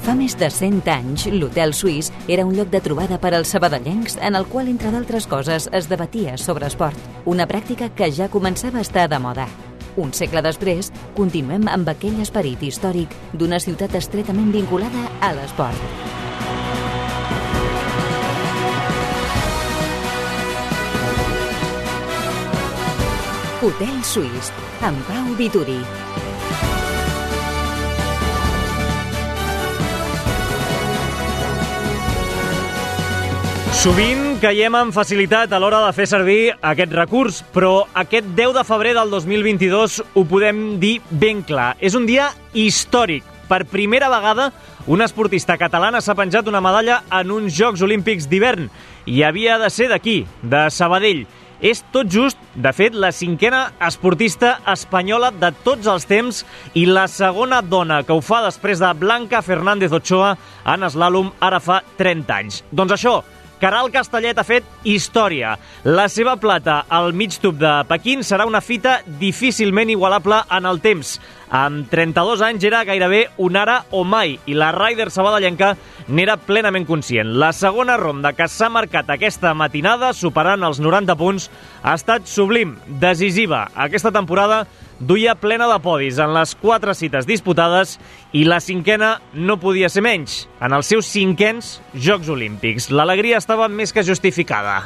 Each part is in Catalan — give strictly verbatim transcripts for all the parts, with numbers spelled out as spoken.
Fa més de cent anys, l'Hotel Suís era un lloc de trobada per als sabadellencs en el qual, entre d'altres coses, es debatia sobre esport. Una pràctica que ja començava a estar de moda. Un segle després, continuem amb aquell esperit històric d'una ciutat estretament vinculada a l'esport. Hotel Suís, amb Pau Vituri. Sovint caiem amb facilitat a l'hora de fer servir aquest recurs, però aquest deu de febrer del dos mil vint-i-dos ho podem dir ben clar. És un dia històric. Per primera vegada, una esportista catalana s'ha penjat una medalla en uns Jocs Olímpics d'hivern i havia de ser d'aquí, de Sabadell. És tot just, de fet, la cinquena esportista espanyola de tots els temps i la segona dona que ho fa després de Blanca Fernández Ochoa en eslàlom ara fa trenta anys. Doncs això, Caral Castellet ha fet història. La seva plata al mig tub de Pequín serà una fita difícilment igualable en el temps. Amb trenta-dos anys era gairebé un ara o mai i la rider sabadellenca n'era plenament conscient. La segona ronda que s'ha marcat aquesta matinada, superant els noranta punts, ha estat sublim, decisiva. Aquesta temporada duia plena de podis en les quatre cites disputades i la cinquena no podia ser menys, en els seus cinquens Jocs Olímpics. L'alegria estava més que justificada.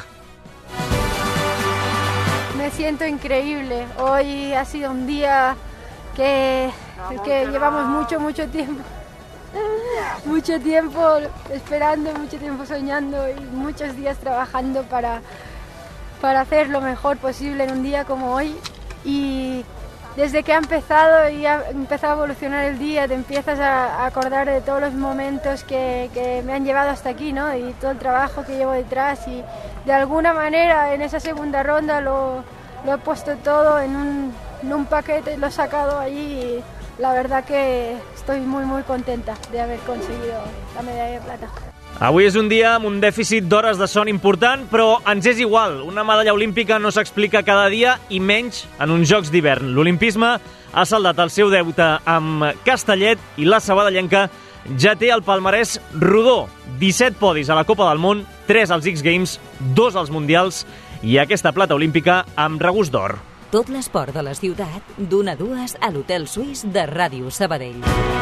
Me siento increíble. Hoy ha sido un día que, que llevamos mucho, mucho tiempo. Mucho tiempo esperando, mucho tiempo soñando y muchos días trabajando para, para hacer lo mejor posible en un día como hoy. Y desde que ha empezado y ha empezado a evolucionar el día, te empiezas a acordar de todos los momentos que, que me han llevado hasta aquí, ¿no? Y todo el trabajo que llevo detrás y de alguna manera en esa segunda ronda lo, lo he puesto todo en un, en un paquete, lo he sacado allí y la verdad que estoy muy muy contenta de haber conseguido la medalla de plata. Avui és un dia amb un dèficit d'hores de son important, però ens és igual. Una medalla olímpica no s'explica cada dia i menys en uns Jocs d'hivern. L'olimpisme ha saldat el seu deute amb Castellet i la sabadellenca ja té el palmarès rodó. disset podis a la Copa del Món, tres als X Games, dos als Mundials i aquesta plata olímpica amb regust d'or. Tot l'esport de la ciutat, d'una a dues a l'Hotel Suís de Ràdio Sabadell.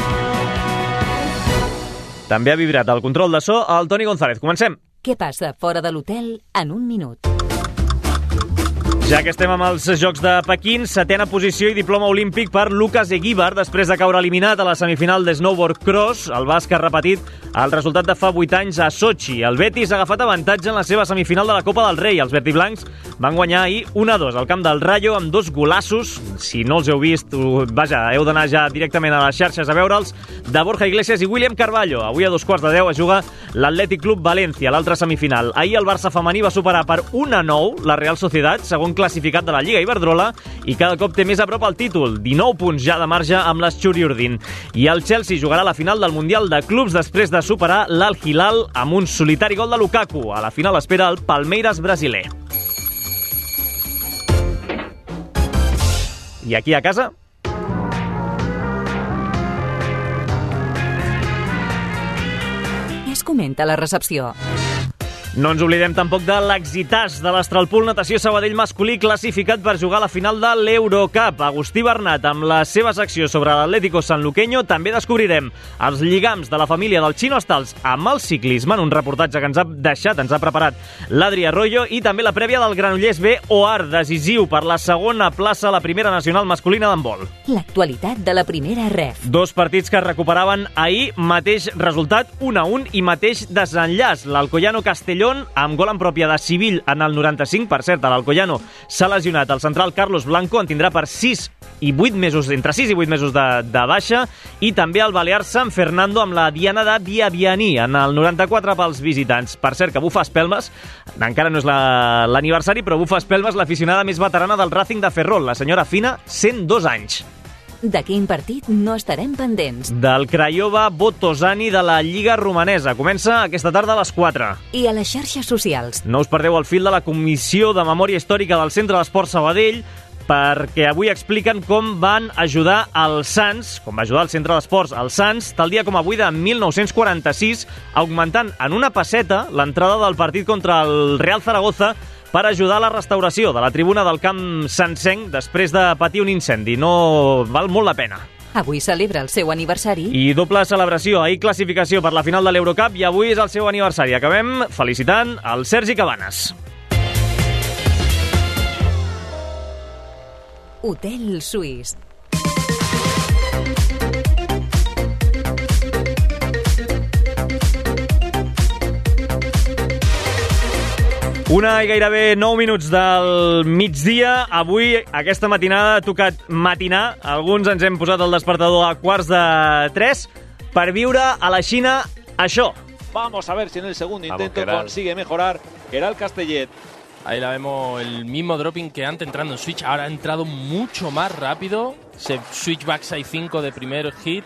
També ha vibrat el control de so el Toni González. Comencem. Què passa fora de l'hotel en un minut? Ja que estem amb els Jocs de Pequín, setena posició i diploma olímpic per Lucas Eguíbar després de caure eliminat a la semifinal de snowboard cross. El basc ha repetit el resultat de fa vuit anys a Sochi. El Betis ha agafat avantatge en la seva semifinal de la Copa del Rei. Els verdiblancs van guanyar ahir un a dos al camp del Rayo amb dos golassos. Si no els heu vist, vaja, heu d'anar ja directament a les xarxes a veure'ls, de Borja Iglesias i William Carballo. Avui a dos quarts de deu es juga l'Atlètic Club València, l'altra semifinal. Ahir el Barça femení va superar per un a nou la Real Sociedad, segon classificat de la Lliga Iberdrola, i cada cop té més a prop el títol, dinou punts ja de marge amb l'Schuri Urdin. I el Chelsea jugarà la final del Mundial de Clubs després de superar l'Al Hilal amb un solitari gol de Lukaku. A la final espera el Palmeiras brasiler. I aquí a casa? Es comenta la recepció. No ens oblidem tampoc de l'exitàs de l'Astralpool Natació Sabadell masculí classificat per jugar a la final de l'Eurocup. Agustí Bernat, amb la seva secció sobre l'Atlético Sanluqueño, també descobrirem els lligams de la família del Chino Stals amb el ciclisme, en un reportatge que ens ha deixat, ens ha preparat l'Adri Arroyo, i també la prèvia del Granollers B O A R, decisiu per la segona plaça a la primera nacional masculina d'handbol. L'actualitat de la primera ref. Dos partits que es recuperaven ahir, mateix resultat, un a un i mateix desenllaç. L'Alcoyano Castelló amb gol en pròpia de Civil en el noranta-cinc. Per cert, a l'Alcoyano s'ha lesionat el central Carlos Blanco, en tindrà per sis i vuit mesos, entre sis i vuit mesos de, de baixa, i també el Balear San Fernando amb la Diana de Biabianí en el noranta-quatre pels visitants. Per cert, que bufa espelmes, encara no és la, l'aniversari, però bufa espelmes l'aficionada més veterana del Racing de Ferrol, la senyora Fina, cent dos anys. De quin partit no estarem pendents? Del Craiova Botoșani de la Lliga Romanesa. Comença aquesta tarda a les quatre. I a les xarxes socials. No us perdeu el fil de la Comissió de Memòria Històrica del Centre d'Esport Sabadell. perquè avui expliquen com van ajudar el Sants, com va ajudar el Centre d'Esports el Sants, tal dia com avui de mil nou-cents quaranta-sis, augmentant en una pesseta l'entrada del partit contra el Real Zaragoza per ajudar a la restauració de la tribuna del camp santsenc després de patir un incendi. No val molt la pena. Avui celebra el seu aniversari. I doble celebració. Ahir classificació per la final de l'Eurocup i avui és el seu aniversari. Acabem felicitant el Sergi Cabanes. Hotel Suís. Una i gairebé nou minuts del migdia. Avui, aquesta matinada, ha tocat matinar. Alguns ens hem posat el despertador a quarts de tres per viure a la Xina això. Vamos a ver si en el segundo intento consigue mejorar Queralt Castellet. Ahí la vemos, el mismo dropping que antes entrando en switch. Ahora ha entrado mucho más rápido. Se switch backside cinco de primer hit.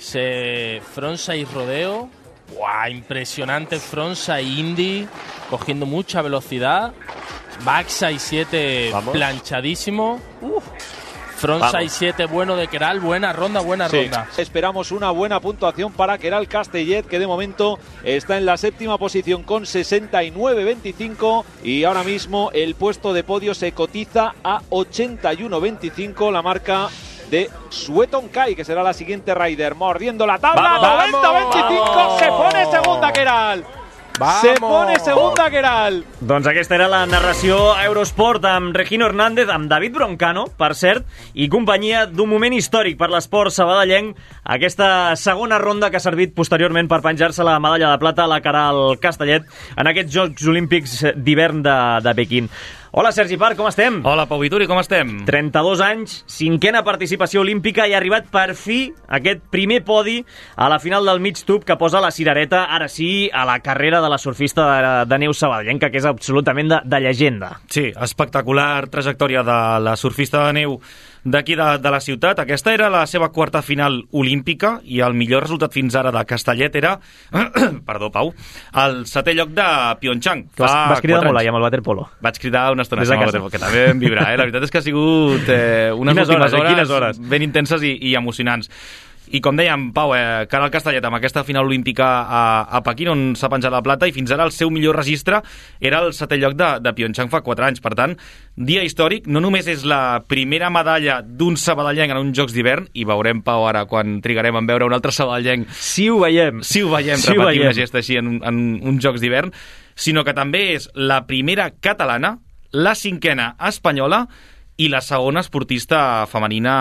Se frontside rodeo. ¡Wow! Impresionante frontside indie. Cogiendo mucha velocidad. Backside siete Vamos. planchadísimo. Uf. Frontside siete bueno de Queralt, buena ronda, buena sí. ronda. Esperamos una buena puntuación para Queralt Castellet, que de momento está en la séptima posición con sesenta y nueve veinticinco y ahora mismo el puesto de podio se cotiza a ochenta y uno veinticinco, la marca de Sueton Kai, que será la siguiente rider. Mordiendo la tabla, noventa veinticinco, se pone segunda Queralt. Vamos. Se pone segunda Queralt. Doncs aquesta era la narració a Eurosport amb Regino Hernández, amb David Broncano, per cert, i companyia d'un moment històric per l'esport sabadellenc, aquesta segona ronda que ha servit posteriorment per penjar-se la medalla de plata a la Queralt Castellet en aquests Jocs Olímpics d'hivern de, de Pequín. Hola, Sergi Parc, com estem? Hola, Pau Vituri, com estem? trenta-dos anys, cinquena participació olímpica i ha arribat per fi aquest primer podi a la final del mig tub que posa la cirereta, ara sí, a la carrera de la surfista de, de neu sabadellenca, que és absolutament de, de llegenda. Sí, espectacular trajectòria de la surfista de neu d'aquí de, de la ciutat. Aquesta era la seva quarta final olímpica i el millor resultat fins ara de Castellet era, perdó, Pau, el setè lloc de Pyeongchang. Vas, vas cridar molt ahir amb el waterpolo. Vaig cridar una estona amb el waterpolo, que també vam vibrar, eh? La veritat és que ha sigut eh, unes quines últimes hores, hores, eh? hores ben intenses i, i emocionants. I com dèiem, Pau, eh, Queralt Castellet amb aquesta final olímpica a, a Pequín, on s'ha penjat la plata, i fins ara el seu millor registre era el setè lloc de, de Pyeongchang fa quatre anys. Per tant, dia històric, no només és la primera medalla d'un sabadellenc en uns Jocs d'hivern, i veurem, Pau, ara quan trigarem en veure un altre sabadellenc. Si ho veiem. Si ho veiem, si repetir una gesta així en, en uns Jocs d'hivern, sinó que també és la primera catalana, la cinquena espanyola i la segona esportista femenina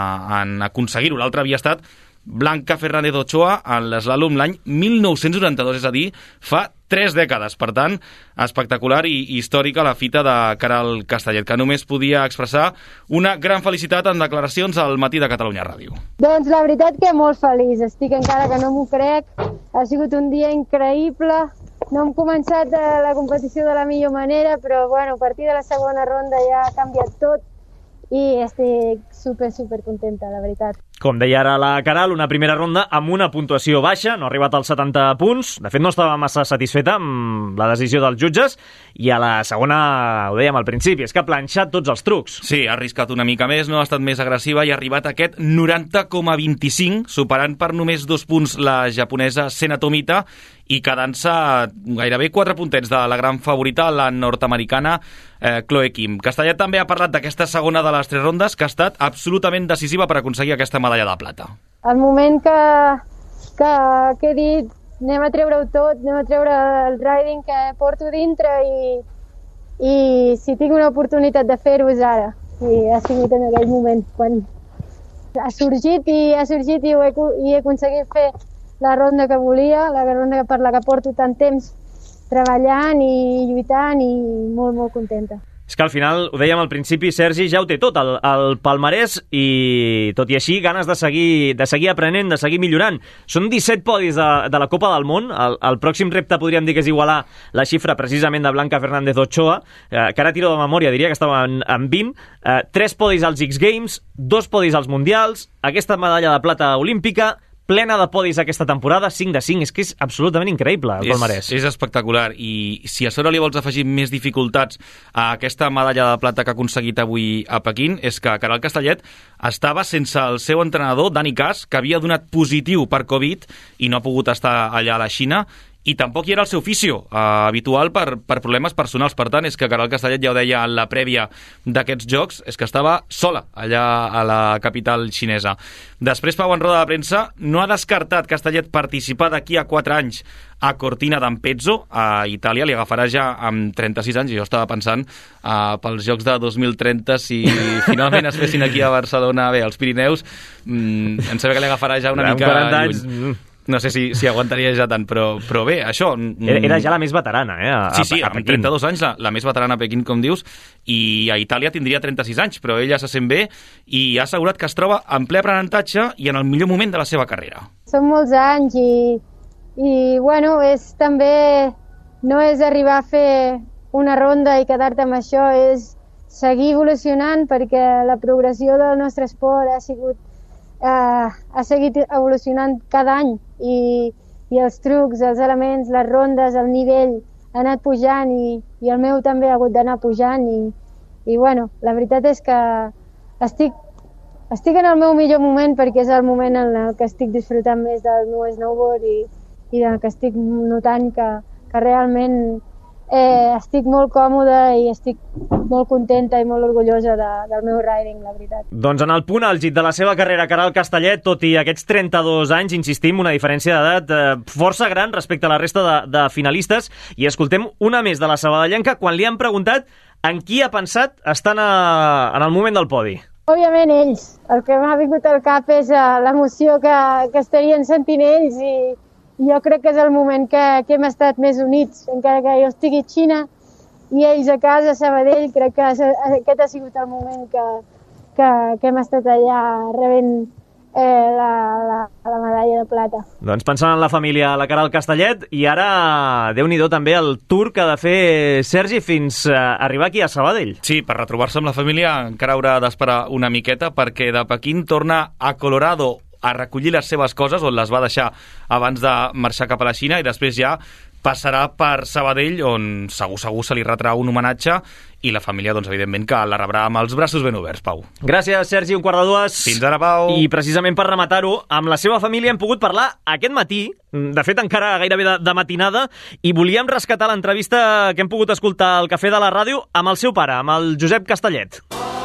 en aconseguir-ho. L'altre havia estat Blanca Fernández Ochoa en l'eslàlom l'any mil nou-cents noranta-dos, és a dir, fa tres dècades. Per tant, espectacular i històrica la fita de Queralt Castellet, que només podia expressar una gran felicitat en declaracions al Matí de Catalunya Ràdio. Doncs la veritat que molt feliç, estic encara que no m'ho crec, ha sigut un dia increïble, no hem començat la competició de la millor manera, però bueno, a partir de la segona ronda ja ha canviat tot i estic super, super contenta, la veritat. Com deia ara la Queralt, una primera ronda amb una puntuació baixa, no ha arribat als setanta punts, de fet no estava massa satisfeta amb la decisió dels jutges, i a la segona, ho dèiem al principi, és que ha planxat tots els trucs. Sí, ha arriscat una mica més, no ha estat més agressiva i ha arribat a aquest noranta coma vint-i-cinc, superant per només dos punts la japonesa Sena Tomita i quedant-se gairebé quatre puntets de la gran favorita, la nord-americana eh, Chloe Kim. Castellet també ha parlat d'aquesta segona de les tres rondes, que ha estat absolutament decisiva per aconseguir aquesta medalla de plata. El moment que, que, que he dit anem a treure-ho tot, anem a treure el riding que porto dintre i, i si tinc una oportunitat de fer-ho és ara. I ha sigut en aquell moment quan ha sorgit i ha sorgit i, ho he, i he aconseguit fer la ronda que volia, la ronda per la que porto tant temps treballant i lluitant i molt, molt contenta. És que al final, ho dèiem al principi, Sergi ja ho té tot, el, el palmarès, i tot i així ganes de seguir, de seguir aprenent, de seguir millorant. Són disset podis de, de la Copa del Món. El, el pròxim repte podríem dir que és igualar la xifra precisament de Blanca Fernández Ochoa, eh, que ara tiro de memòria, diria que estava en, en vint. Eh, tres podis als X Games, dos podis als Mundials, aquesta medalla de plata olímpica, plena de podis aquesta temporada, cinc de cinc, és que és absolutament increïble el palmarès. És, és espectacular, i si a sobre li vols afegir més dificultats a aquesta medalla de plata que ha aconseguit avui a Pequín, és que Caral Castellet estava sense el seu entrenador, Dani Cas, que havia donat positiu per Covid i no ha pogut estar allà a la Xina, i tampoc hi era el seu fisio eh, habitual per, per problemes personals. Per tant, és que Caral Castellet ja ho deia en la prèvia d'aquests jocs, és que estava sola allà a la capital xinesa. Després, Pau, en roda de premsa, no ha descartat Castellet participar d'aquí a quatre anys a Cortina d'Ampezzo, a Itàlia. Li agafarà ja amb trenta-sis anys, i jo estava pensant eh, pels Jocs de dos mil trenta, si finalment es fessin aquí a Barcelona, bé, als Pirineus, mmm, em sembla que li agafarà ja una Amb mica quaranta lluny. anys... No sé si, si aguantaria ja tant, però, però bé, això... Era, era ja la més veterana, eh? A, sí, sí, a, a amb trenta-dos anys, la, la més veterana a Pequín, com dius, i a Itàlia tindria trenta-sis anys, però ella se sent bé i ha assegurat que es troba en ple aprenentatge i en el millor moment de la seva carrera. Són molts anys i, i bueno, és també... No és arribar a fer una ronda i quedar-te amb això, és seguir evolucionant, perquè la progressió del nostre esport ha sigut... Uh, ha seguit evolucionant cada any i, i els trucs, els elements, les rondes, el nivell ha anat pujant i, i el meu també ha hagut d'anar pujant i, i bueno, la veritat és que estic, estic en el meu millor moment, perquè és el moment en el que estic disfrutant més del meu snowboard i, i en el que estic notant que, que realment eh, estic molt còmoda i estic molt contenta i molt orgullosa de, del meu riding, la veritat. Doncs en el punt àlgid de la seva carrera, Caral Castellet, tot i aquests trenta-dos anys, insistim, una diferència d'edat eh, força gran respecte a la resta de, de finalistes, i escoltem una més de la sabadellenca quan li han preguntat en qui ha pensat estant a, en el moment del podi. Òbviament ells. El que m'ha vingut al cap és uh, l'emoció que, que estarien sentint ells i jo crec que és el moment que, que hem estat més units, encara que jo estigui a Xina i ells a casa, a Sabadell, crec que aquest ha sigut el moment que, que, que hem estat allà rebent eh, la, la, la medalla de plata. Doncs pensant en la família, la Caral Castellet, i ara, Déu-n'hi-do també el tour que ha de fer Sergi fins a arribar aquí a Sabadell. Sí, per retrobar-se amb la família encara haurà d'esperar una miqueta, perquè de Pequín torna a Colorado a recollir les seves coses, on les va deixar abans de marxar cap a la Xina, i després ja passarà per Sabadell, on segur segur se li retrà un homenatge, i la família, doncs, evidentment, que la rebrà amb els braços ben oberts, Pau. Gràcies, Sergi, un quart de dues. Fins ara, Pau. I precisament per rematar-ho, amb la seva família hem pogut parlar aquest matí, de fet encara gairebé de, de matinada, i volíem rescatar l'entrevista que hem pogut escoltar al Cafè de la Ràdio amb el seu pare, amb el Josep Castellet.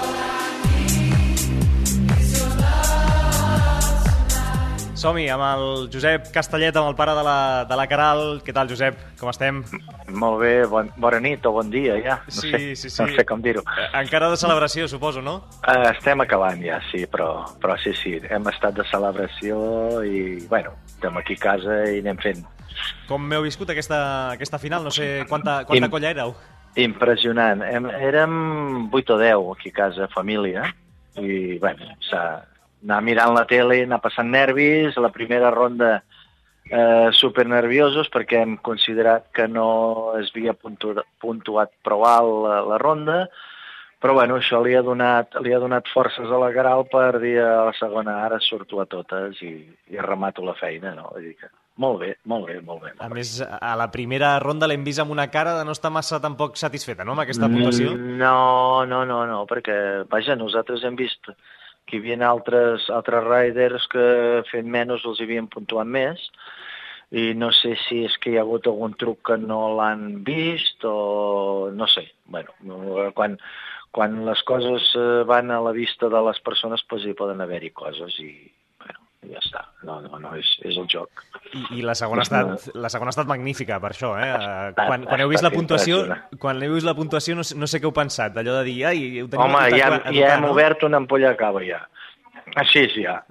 Som-hi amb el Josep Castellet, amb el pare de la, de la Caral. Què tal, Josep? Com estem? Molt bé, bon, bona nit o bon dia, ja. No sí, sé, sí, sí. No sé com dir-ho. Encara de celebració, suposo, no? Uh, estem acabant ja, sí, però, però sí, sí, hem estat de celebració i, bueno, estem aquí a casa i anem fent. Com m'heu viscut aquesta, aquesta final? No sé quanta, quanta Im colla éreu. Impressionant. Hem, érem vuit o deu aquí a casa, família, i, bueno, s'ha... anar mirant la tele, anar passant nervis, la primera ronda eh, super nerviosos perquè hem considerat que no es havia puntu puntuat prou alt la, la ronda, però bueno, això li ha donat, li ha donat forces a la Caral per dir a la segona, ara surto a totes i, i remato la feina, no? Vull dir que molt bé, molt bé, molt bé. Molt a bé. més, a la primera ronda l'hem vist amb una cara de no estar massa tampoc satisfeta, no?, amb aquesta puntuació. No, no, no, no, perquè, vaja, nosaltres hem vist que hi havia altres, altres riders que fent menys els havien puntuat més, i no sé si és que hi ha hagut algun truc que no l'han vist o no sé. Bueno, quan, quan les coses van a la vista de les persones, doncs hi poden haver-hi coses i bueno, ja està. No, no, no, és, és el joc. I, i la segona ha estat, la segona ha estat magnífica, per això, eh? Quan, quan heu vist la puntuació, quan heu vist la puntuació no sé, no sé què heu pensat, allò de dir, ai, ho tenim Home, a tocar, ja, a tocar, ja hem no? obert una ampolla de cava, ja. Així és, ja.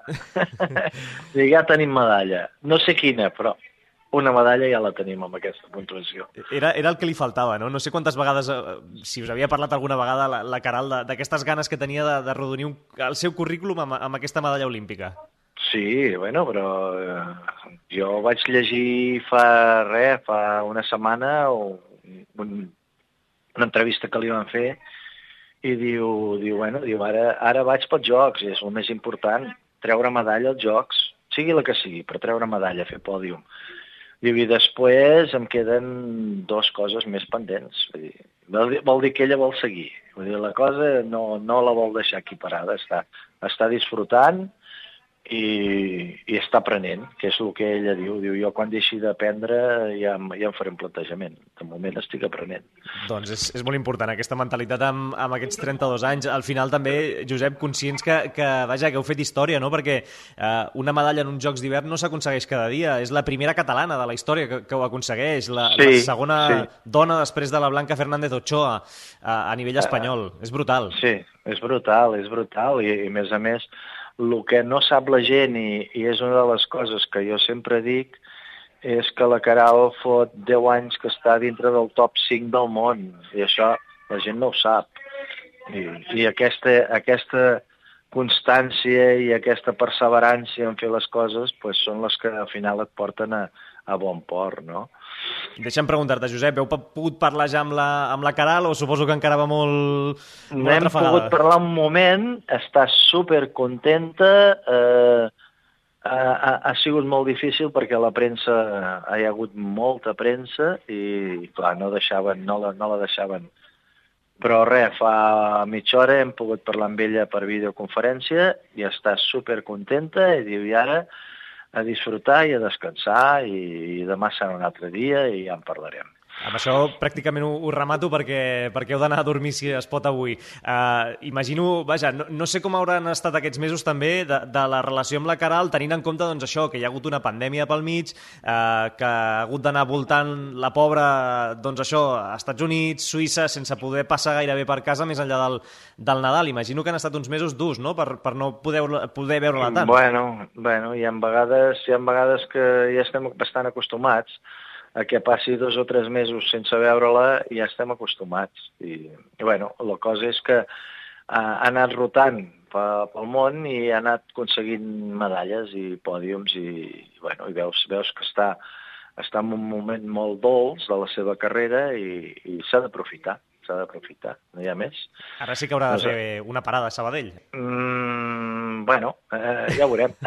Ja tenim medalla. No sé quina, però una medalla ja la tenim amb aquesta puntuació. Era, era el que li faltava, no? No sé quantes vegades, eh, si us havia parlat alguna vegada la, la Caral d'aquestes ganes que tenia de, de rodonir un, el seu currículum amb, amb aquesta medalla olímpica. Sí, bueno, però eh, jo vaig llegir fa res, fa una setmana, un, una entrevista que li van fer, i diu, diu bueno, diu, ara, ara vaig pels Jocs, i és el més important, treure medalla als Jocs. sigui la que sigui, per treure medalla, fer pòdium. Diu, i després em queden dues coses més pendents. Vull dir, vol dir, vol dir que ella vol seguir. Vull dir, la cosa no, no la vol deixar aquí parada, està, està disfrutant i, i està aprenent, que és el que ella diu. Diu, jo quan deixi d'aprendre ja, ja em faré un plantejament. De moment estic aprenent. Doncs és, és molt important aquesta mentalitat amb, amb aquests trenta-dos anys. Al final també, Josep, conscients que, que, vaja, que heu fet història, no? Perquè eh, una medalla en uns Jocs d'hivern no s'aconsegueix cada dia. És la primera catalana de la història que, que ho aconsegueix. La, sí, la segona sí. dona després de la Blanca Fernández Ochoa a, a nivell espanyol. Uh, és brutal. Sí, és brutal, és brutal. I, i a més a més, el que no sap la gent, i, i és una de les coses que jo sempre dic, és que la Queralt fot deu anys que està dintre del top cinc del món, i això la gent no ho sap. I, i aquesta, aquesta constància i aquesta perseverància en fer les coses pues, són les que al final et porten a, a bon port, no? Deixa'm preguntar-te, Josep, heu pogut parlar ja amb la, amb la Queralt o suposo que encara va molt, molt N'hem pogut parlar un moment, està supercontenta, eh, ha, ha sigut molt difícil perquè la premsa, hi ha hagut molta premsa i, clar, no, deixaven, no, la, no la deixaven. Però res, fa mitja hora hem pogut parlar amb ella per videoconferència i està supercontenta i diu, i ara a disfrutar i a descansar i, i demà serà un altre dia i ja en parlarem. Amb això pràcticament ho, ho remato perquè, perquè heu d'anar a dormir si es pot avui. Uh, imagino, vaja, no, no sé com hauran estat aquests mesos també de, de la relació amb la Queralt, tenint en compte doncs, això, que hi ha hagut una pandèmia pel mig, uh, que ha hagut d'anar voltant la pobra, doncs això, a Estats Units, Suïssa, sense poder passar gairebé per casa més enllà del, del Nadal. Imagino que han estat uns mesos durs, no?, per, per no poder, poder veure-la tant. Bueno, bueno hi ha vegades, hi ha vegades que ja estem bastant acostumats a que passi dos o tres mesos sense veure-la i ja estem acostumats. I, i bueno, la cosa és que ha anat rotant pel món i ha anat aconseguint medalles i pòdiums i, bueno, i veus, veus que està, està en un moment molt dolç de la seva carrera i, i s'ha d'aprofitar, s'ha d'aprofitar, no hi ha més. Ara sí que haurà de fer una parada a Sabadell. Mm, bueno, eh, ja ho veurem.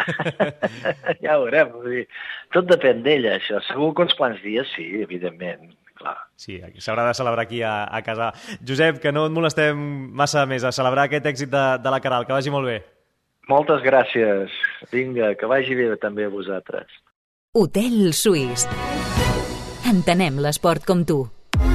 ja ho veurem. Vull dir, tot depèn d'ella, això. Segur que uns quants dies sí, evidentment. Clar. Sí, s'haurà de celebrar aquí a, a casa. Josep, que no et molestem massa més a celebrar aquest èxit de, de la Queralt. Que vagi molt bé. Moltes gràcies. Vinga, que vagi bé també a vosaltres. Hotel Suís. Entenem l'esport com tu.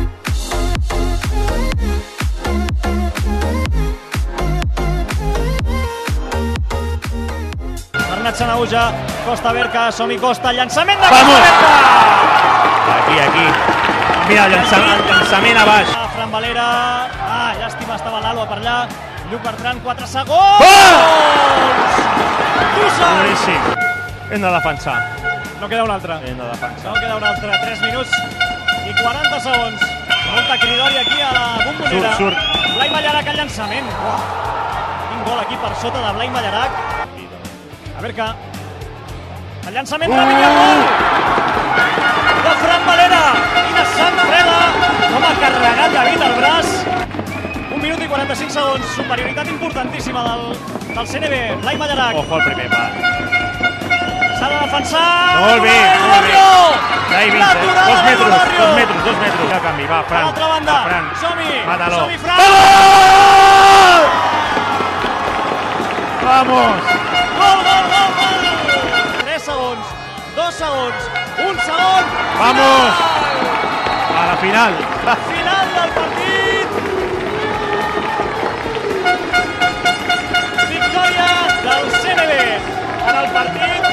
Bernat Sanahuja, Costa Berca, som-hi Costa, llançament de Costa Berca! Aquí, aquí. Mira, el llançament, llançament a baix. Fran Valera, ah, llàstima, estava l'Alba per allà. Lluc Bertran, quatre segons! Oh! Tussa! Boníssim. Hem de defensar. No queda un altre. Hem de defensar. No queda un altre. tres minuts i quaranta segons. Molta cridòria aquí a la bombonera. Surt, surt. Blai Mallarac al llançament. Uah. Quin gol aquí per sota de Blai Mallarac. A veure que... El llançament uh! ràpid i el gol! De Fran Valera! Quina sang freda! Com ha carregat David al braç. Un minut i quaranta-cinc segons. Superioritat importantíssima del, del C N B. Blai Mallarac. Ojo al primer pal. S'ha de defensar... Molt bé, molt bé. Ja hi vins, eh? Dos metres, dos metres, dos metres. Ja canvi, va, Fran. A l'altra banda. Fran. Som-hi. Mátalo. Som-hi, Fran. Vamos! Gol, gol, gol, gol! tres segons, dos segons, un segon... Vamos! A la final. Final del partit! Victòria del C N B en el partit.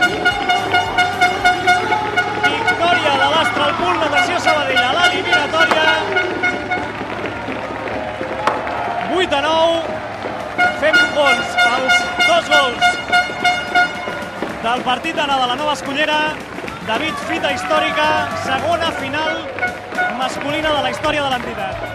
Victòria de l'Astral Pool Natació Sabadell a l'eliminatòria. vuit a nou. Fem gols, els dos gols del partit d'anada de la Nova Escullera. David, fita històrica, segona final masculina de la història de l'entitat.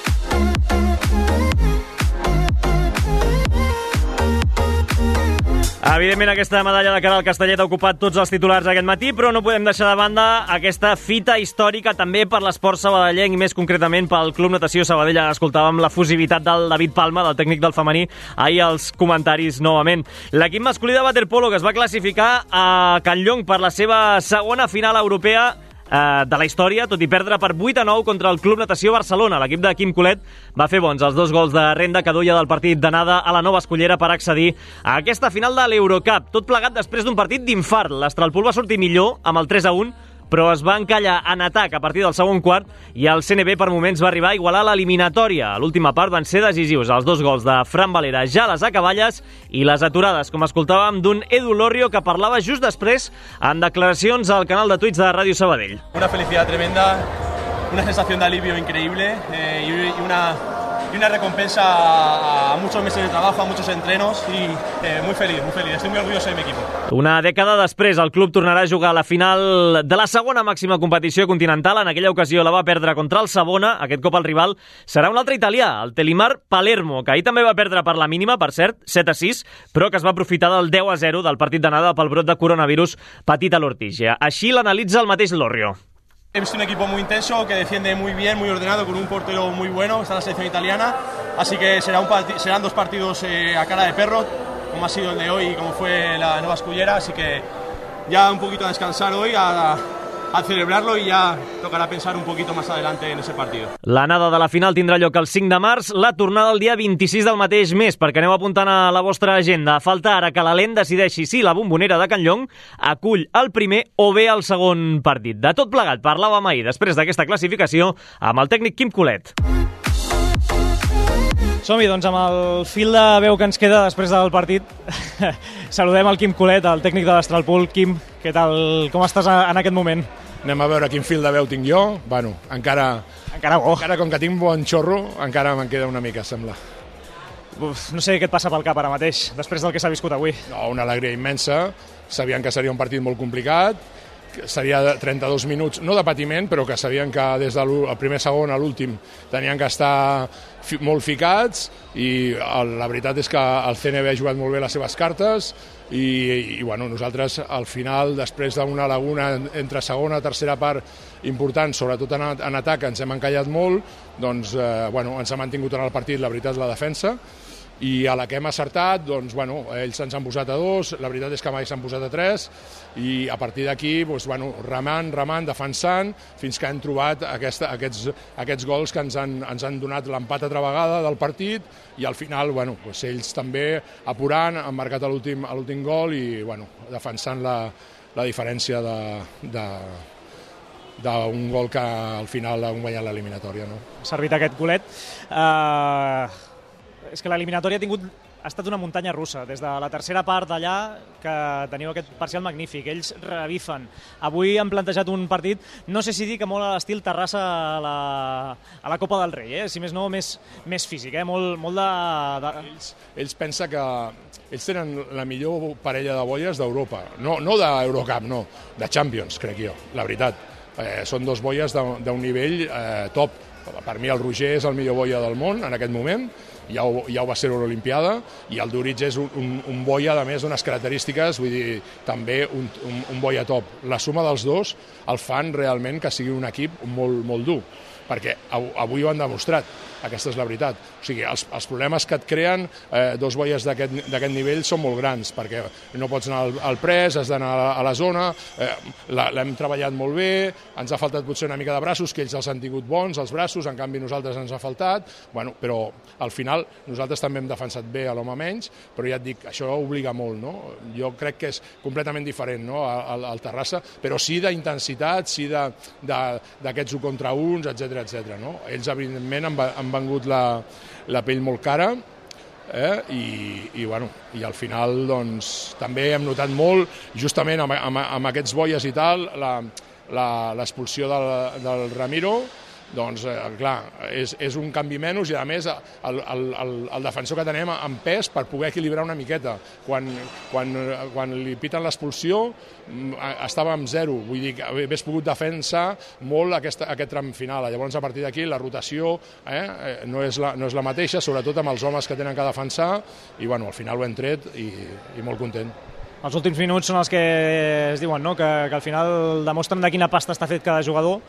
Impressionant. Evidentment, aquesta medalla de Caral Castellet ha ocupat tots els titulars aquest matí, però no podem deixar de banda aquesta fita històrica també per l'esport sabadellenc i més concretament pel Club Natació Sabadell. Escoltàvem la fusivitat del David Palma, del tècnic del femení, ahir als comentaris novament. L'equip masculí de waterpolo, que es va classificar a Campllong per la seva segona final europea de la història, tot i perdre per vuit a nou contra el Club Natació Barcelona. L'equip de Quim Colet va fer bons els dos gols de renda que duia del partit d'anada a la Nova Escollera per accedir a aquesta final de l'Eurocup. Tot plegat després d'un partit d'infart. L'Astralpool va sortir millor amb el tres a un, però es va encallar en atac a partir del segon quart i el C N B per moments va arribar a igualar l'eliminatòria. A l'última part van ser decisius els dos gols de Fran Valera ja a les acaballes i les aturades, com escoltàvem, d'un Edu Lorrio que parlava just després en declaracions al canal de Twitch de Ràdio Sabadell. Una felicidad tremenda, una sensación de alivio increíble eh, y una... y una recompensa a muchos meses de trabajo, a muchos entrenos y eh, muy feliz, muy feliz. Estoy muy orgulloso de mi equipo. Una dècada després, el club tornarà a jugar a la final de la segona màxima competició continental. En aquella ocasió la va perdre contra el Savona. Aquest cop el rival serà un altre italià, el Telimar Palermo, que ahir també va perdre per la mínima, per cert, set a sis, però que es va aprofitar del deu a zero del partit d'anada pel brot de coronavirus patit a l'Ortigia. Així l'analitza el mateix Lorrio. He visto un equipo muy intenso, que defiende muy bien, muy ordenado, con un portero muy bueno, está la selección italiana, así que será un serán dos partidos eh, a cara de perro, como ha sido el de hoy y como fue la Nova Escollera, así que ya un poquito a descansar hoy, a, a celebrarlo y ya tocará pensar un poquito más adelante en ese partido. L'anada de la final tindrà lloc el cinc de març, la tornada el dia vint-i-sis del mateix mes, perquè aneu apuntant a la vostra agenda. Falta ara que l'Alent decideixi si la Bombonera de Campllong acull el primer o bé el segon partit. De tot plegat parlàvem ahir, després d'aquesta classificació, amb el tècnic Quim Colet. Som-hi, doncs, amb el fil de veu que ens queda després del partit. Saludem el Quim Colet, el tècnic de l'Astralpool. Quim, què tal? Com estàs en aquest moment? Anem a veure quin fil de veu tinc jo. Bueno, encara... Encara bo. Encara com que tinc bon xorro, encara me'n queda una mica, sembla. Uf, no sé què et passa pel cap ara mateix, després del que s'ha viscut avui. No, una alegria immensa. Sabien que seria un partit molt complicat, que seria de trenta-dos minuts, no de patiment, però que sabien que des del primer segon a l'últim tenien que estar fi, molt ficats i el, la veritat és que el C N B ha jugat molt bé les seves cartes i, i bueno, nosaltres al final, després d'una laguna entre segona i tercera part important, sobretot en, en atac, ens hem encallat molt, doncs eh, bueno, ens ha mantingut en el partit, la veritat, la defensa, i a la que hem acertat, doncs, bueno, ells ens han posat a dos, la veritat és que mai s'han posat a tres, i a partir d'aquí, doncs, bueno, remant, remant, defensant, fins que hem trobat aquesta, aquests, aquests gols que ens han, ens han donat l'empat altra vegada del partit, i al final, bueno, doncs, ells també apurant, han marcat a l'últim a l'últim gol i, bueno, defensant la, la diferència de, de, d'un gol que al final han guanyat l'eliminatòria. No? Ha servit aquest golet. Uh... És que l'eliminatòria ha tingut ha estat una muntanya russa, des de la tercera part d'allà que teniu aquest parcial magnífic, ells revifen. Avui han plantejat un partit, no sé si dir que molt a l'estil Terrassa a la, a la Copa del Rei, eh? Si més no, més, més físic, eh? molt, molt de... de... Ells, ells pensen que ells tenen la millor parella de boies d'Europa, no, no d'Eurocup, no, de Champions, crec jo, la veritat. Eh, són dos boies d'un nivell eh, top. Per mi el Roger és el millor boia del món en aquest moment, ja ho, ja ho va ser a l'Olimpiada, i el Duritz és un, un, un boia, a més, d'unes característiques, vull dir, també un, un, un boia top. La suma dels dos el fan realment que sigui un equip molt, molt dur, perquè avui ho han demostrat, aquesta és la veritat. O sigui, els, els problemes que et creen eh, dos boies d'aquest nivell són molt grans, perquè no pots anar al, al pres, has d'anar a, a la zona, eh, l'hem treballat molt bé, ens ha faltat potser una mica de braços, que ells els han tingut bons, els braços, en canvi nosaltres ens ha faltat, bueno, però al final nosaltres també hem defensat bé a l'home menys, però ja et dic, això obliga molt, no? Jo crec que és completament diferent, no?, al, al Terrassa, però sí d'intensitat, sí d'aquests un contra uns, etcètera, etcètera, no? Ells, evidentment, han, han vengut la, la pell molt cara, eh? I, i, bueno, i al final doncs, també hem notat molt, justament amb, amb, amb aquests boies i tal, l'expulsió del, del Ramiro, doncs, eh, clar, és, és un canvi menys i, a més, el, el, el, el defensor que tenem en pes per poder equilibrar una miqueta. Quan, quan, quan li piten l'expulsió, estava amb zero, vull dir que hagués pogut defensar molt aquesta, aquest tram final. Llavors, a partir d'aquí, la rotació eh, no, és la, no és la mateixa, sobretot amb els homes que tenen que defensar, i bueno, al final ho hem tret i, i molt content. Els últims minuts són els que es diuen, no? que, que al final demostren de quina pasta està fet cada jugador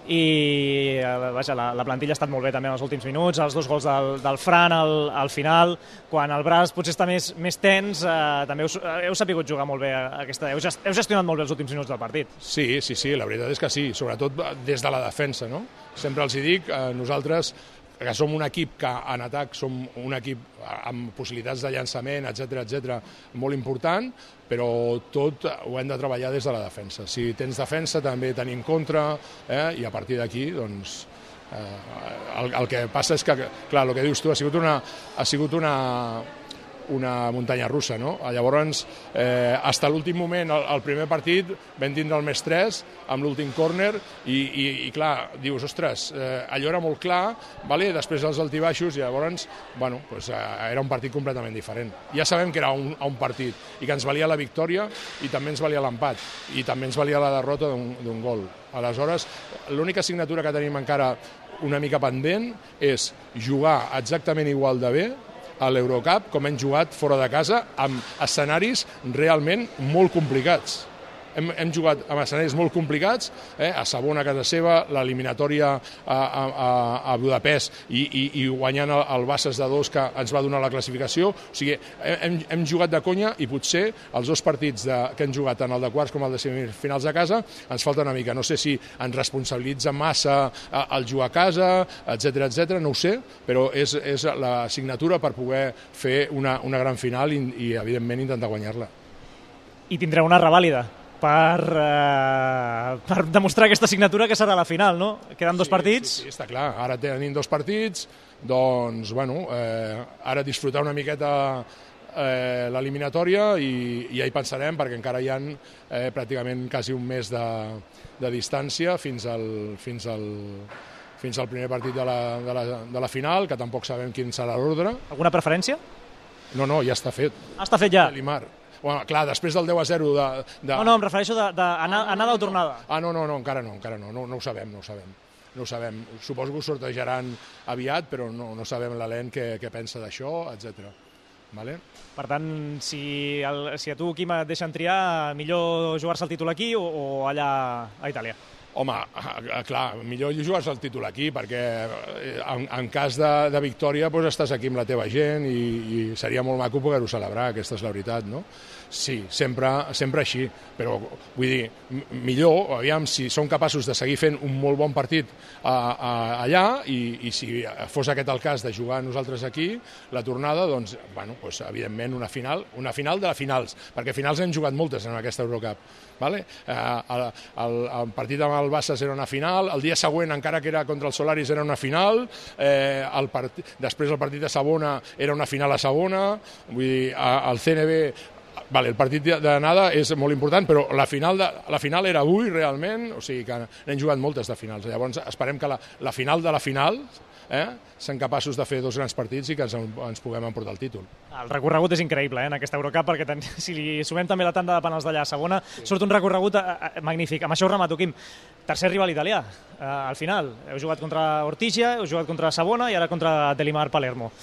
i vaja, la, la plantilla ha estat molt bé també en els últims minuts, els dos gols del, del Fran al, al final, quan el braç potser està més, més tens, eh, també heu, heu sapigut jugar molt bé aquesta, heu, gest, heu gestionat molt bé els últims minuts del partit. Sí, sí, sí, la veritat és que sí, sobretot des de la defensa, no? Sempre els hi dic, eh, nosaltres que som un equip que en atac som un equip amb possibilitats de llançament, etcètera, etcètera, molt important, però tot ho hem de treballar des de la defensa. Si tens defensa també tenim contra, eh? I a partir d'aquí, doncs, eh, el, el que passa és que, clar, el que dius tu, ha sigut una, ha sigut una, una muntanya russa, no? Llavors, eh, fins a l'últim moment, el, el primer partit, vam tindre el més tres, amb l'últim córner, i, i, i clar, dius, ostres, eh, allò era molt clar, vale? Després els altibaixos, i llavors, bueno, pues, eh, era un partit completament diferent. Ja sabem que era un, un partit, i que ens valia la victòria, i també ens valia l'empat, i també ens valia la derrota d'un gol. Aleshores, l'única assignatura que tenim encara una mica pendent és jugar exactament igual de bé a l'Eurocup com hem jugat fora de casa amb escenaris realment molt complicats. Hem, hem jugat amb escenaris molt complicats, eh, a Savona, a casa seva, l'eliminatòria a, a, a Budapest i, i, i guanyant el, el Bases de dos que ens va donar la classificació. O sigui, hem, hem jugat de conya i potser els dos partits de, que hem jugat, tant el de quarts com el de semifinals a casa, ens falta una mica. No sé si ens responsabilitza massa el jugar a casa, etcètera, etcètera, no ho sé, però és, és la signatura per poder fer una, una gran final i, i, evidentment, intentar guanyar-la. I tindrà una revàlida per, eh, per demostrar aquesta signatura que serà la final, no? Queden dos sí, partits. Sí, sí, està clar. Ara tenim dos partits, doncs, bueno, eh, ara disfrutar una miqueta eh, l'eliminatòria i, i ja hi pensarem, perquè encara hi ha eh, pràcticament quasi un mes de, de distància fins al, fins al, fins al primer partit de la, de, la, de la final, que tampoc sabem quin serà l'ordre. Alguna preferència? No, no, ja està fet. Ah, està fet ja? Limar. Bueno, clar, després del deu a zero de... de... No, no, em refereixo d'anada o tornada. Ah, no, no, no, encara no, encara no, no, no ho sabem, no ho sabem. No ho sabem. Suposo que ho sortejaran aviat, però no, no sabem l'Helene què, què pensa d'això, etcètera. Vale? Per tant, si, el, si a tu, Quim, et deixen triar, millor jugar-se el títol aquí o, o allà a Itàlia? Home, clar, millor jugar-se el títol aquí, perquè en, en cas de, de victòria doncs estàs aquí amb la teva gent i, i seria molt maco poder-ho celebrar, aquesta és la veritat, no? Sí, sempre, sempre així, però vull dir, millor, aviam, si som capaços de seguir fent un molt bon partit a, a, allà i, i si fos aquest el cas de jugar nosaltres aquí, la tornada, doncs, bueno, doncs, evidentment una final, una final de les finals, perquè finals hem jugat moltes en aquesta Eurocup, vale? Eh, el, el, el partit amb el Bases era una final, el dia següent, encara que era contra el Solaris, era una final, eh, el part... després el partit de Savona era una final a Savona, vull dir, el C N B... Vale, el partit d'anada és molt important, però la final, de, la final era avui, realment, o sigui que n'hem jugat moltes de finals. Llavors esperem que la, la final de la final eh, siguin capaços de fer dos grans partits i que ens, ens puguem emportar el títol. El recorregut és increïble eh, en aquesta Eurocup, perquè ten, si li sumem també la tanda de penals d'allà a Savona, sí. Surt un recorregut eh, magnífic. Amb això ho remato, Quim. Tercer rival italià, eh, al final. Heu jugat contra Ortigia, heu jugat contra Savona i ara contra Delimar Palermo.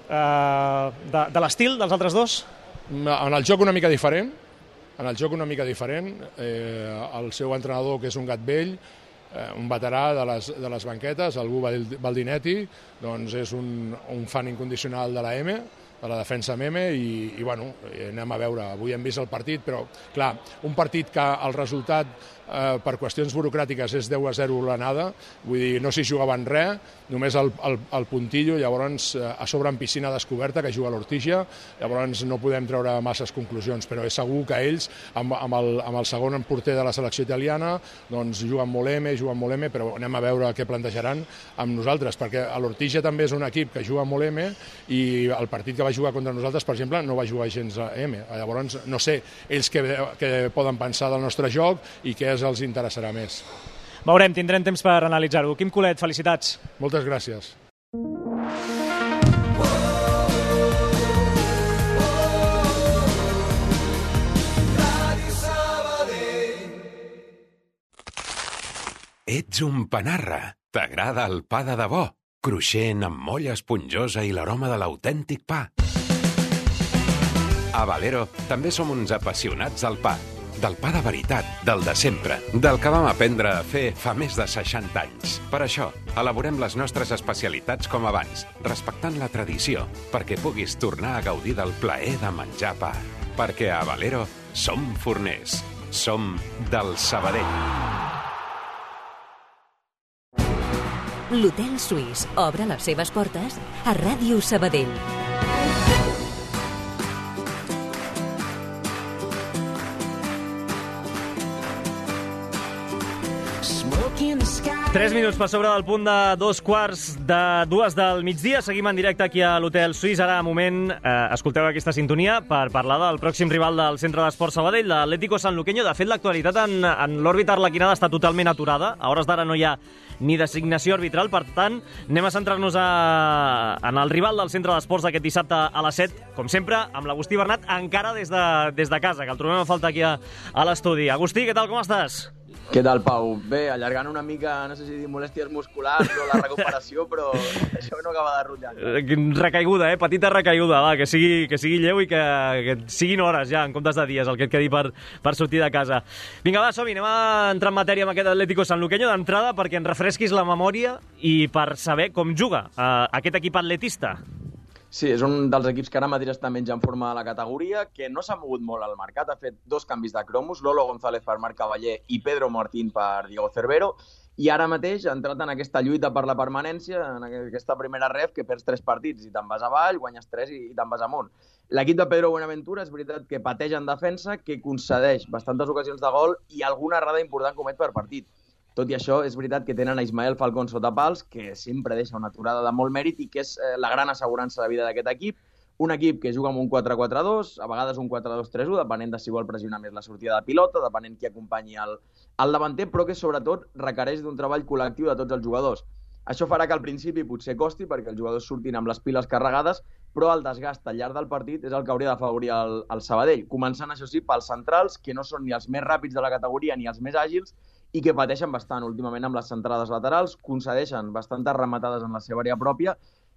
Eh, de de l'estil dels altres dos? En el joc una mica diferent, en el joc una mica diferent, eh, el seu entrenador, que és un gat vell, eh, un veterà de les, de les banquetes, algú Baldinetti, doncs és un, un fan incondicional de la M, de la defensa M M, i, i bueno, anem a veure, avui hem vist el partit, però clar, un partit que el resultat eh, per qüestions burocràtiques és deu a zero l'anada, vull dir, no s'hi jugava en res, només el, el, el puntillo, llavors eh, a sobre en piscina descoberta que juga l'Ortigia, llavors no podem treure masses conclusions, però és segur que ells, amb, amb, el, amb el segon porter de la selecció italiana, doncs juguen molt M, juguen molt M, però anem a veure què plantejaran amb nosaltres, perquè l'Ortigia també és un equip que juga molt M i el partit que va jugar contra nosaltres, per exemple, no va jugar gens a M. Llavors, no sé ells què, què poden pensar del nostre joc i què els interessarà més. Veurem, tindrem temps per analitzar-ho. Quim Colet, felicitats. Moltes gràcies. Ets un panarra. T'agrada el pa de debò? Cruixent, amb molla esponjosa i l'aroma de l'autèntic pa. A Valero també som uns apassionats del pa. Del pa de veritat, del de sempre, del que vam aprendre a fer fa més de seixanta anys. Per això, elaborem les nostres especialitats com abans, respectant la tradició, perquè puguis tornar a gaudir del plaer de menjar pa. Perquè a Valero som forners. Som del Sabadell. L'Hotel Suís obre les seves portes a Ràdio Sabadell. Tres minuts per sobre del punt de dos quarts de dues del migdia. Seguim en directe aquí a l'Hotel Suís. Ara, a moment, eh, escolteu aquesta sintonia per parlar del pròxim rival del Centre d'Esport Sabadell, l'Atlético Sanluqueño. De fet, l'actualitat en, en l'òrbita arlequinada està totalment aturada. A hores d'ara no hi ha ni designació arbitral, per tant, anem a centrar-nos a, en el rival del Centre d'Esports d'aquest dissabte a les set, com sempre, amb l'Agustí Bernat, encara des de, des de casa, que el trobem a falta aquí a, a l'estudi. Agustí, què tal, com estàs? Què tal, Pau? Bé, allargant una mica, no sé si dir molèsties musculars o la recuperació, però això no acaba de rotllar. Recaiguda, eh? Petita recaiguda, va, que sigui, que sigui lleu i que, que siguin hores ja, en comptes de dies, el que et quedi per, per sortir de casa. Vinga, va, som-hi, anem a entrar en matèria amb aquest Atlético Sanluqueño d'entrada perquè ens refresquis la memòria i per saber com juga uh, aquest equip atletista. Sí, és un dels equips que ara mateix està menys en forma de la categoria, que no s'ha mogut molt al mercat, ha fet dos canvis de cromos, Lolo González per Marc Cavaller i Pedro Martín per Diego Cervero, i ara mateix ha entrat en aquesta lluita per la permanència, en aquesta primera ref, que perds tres partits i te'n vas avall, guanyes tres i te'n vas amunt. L'equip de Pedro Buenaventura és veritat que pateix en defensa, que concedeix bastantes ocasions de gol i alguna errada important comet per partit. Tot i això, és veritat que tenen a Ismael Falcón sota pals, que sempre deixa una aturada de molt mèrit i que és eh, la gran assegurança de vida d'aquest equip. Un equip que juga amb un quatre quatre dos, a vegades un quatre dos tres u, depenent de si vol pressionar més la sortida de pilota, depenent qui acompanyi el, el davanter, però que sobretot requereix d'un treball col·lectiu de tots els jugadors. Això farà que al principi potser costi, perquè els jugadors surtin amb les piles carregades, però el desgast al llarg del partit és el que hauria d'afavorir el, el Sabadell, començant, això sí, pels centrals, que no són ni els més ràpids de la categoria ni els més àgils, i que pateixen bastant últimament amb les centrades laterals, concedeixen bastantes rematades en la seva àrea pròpia,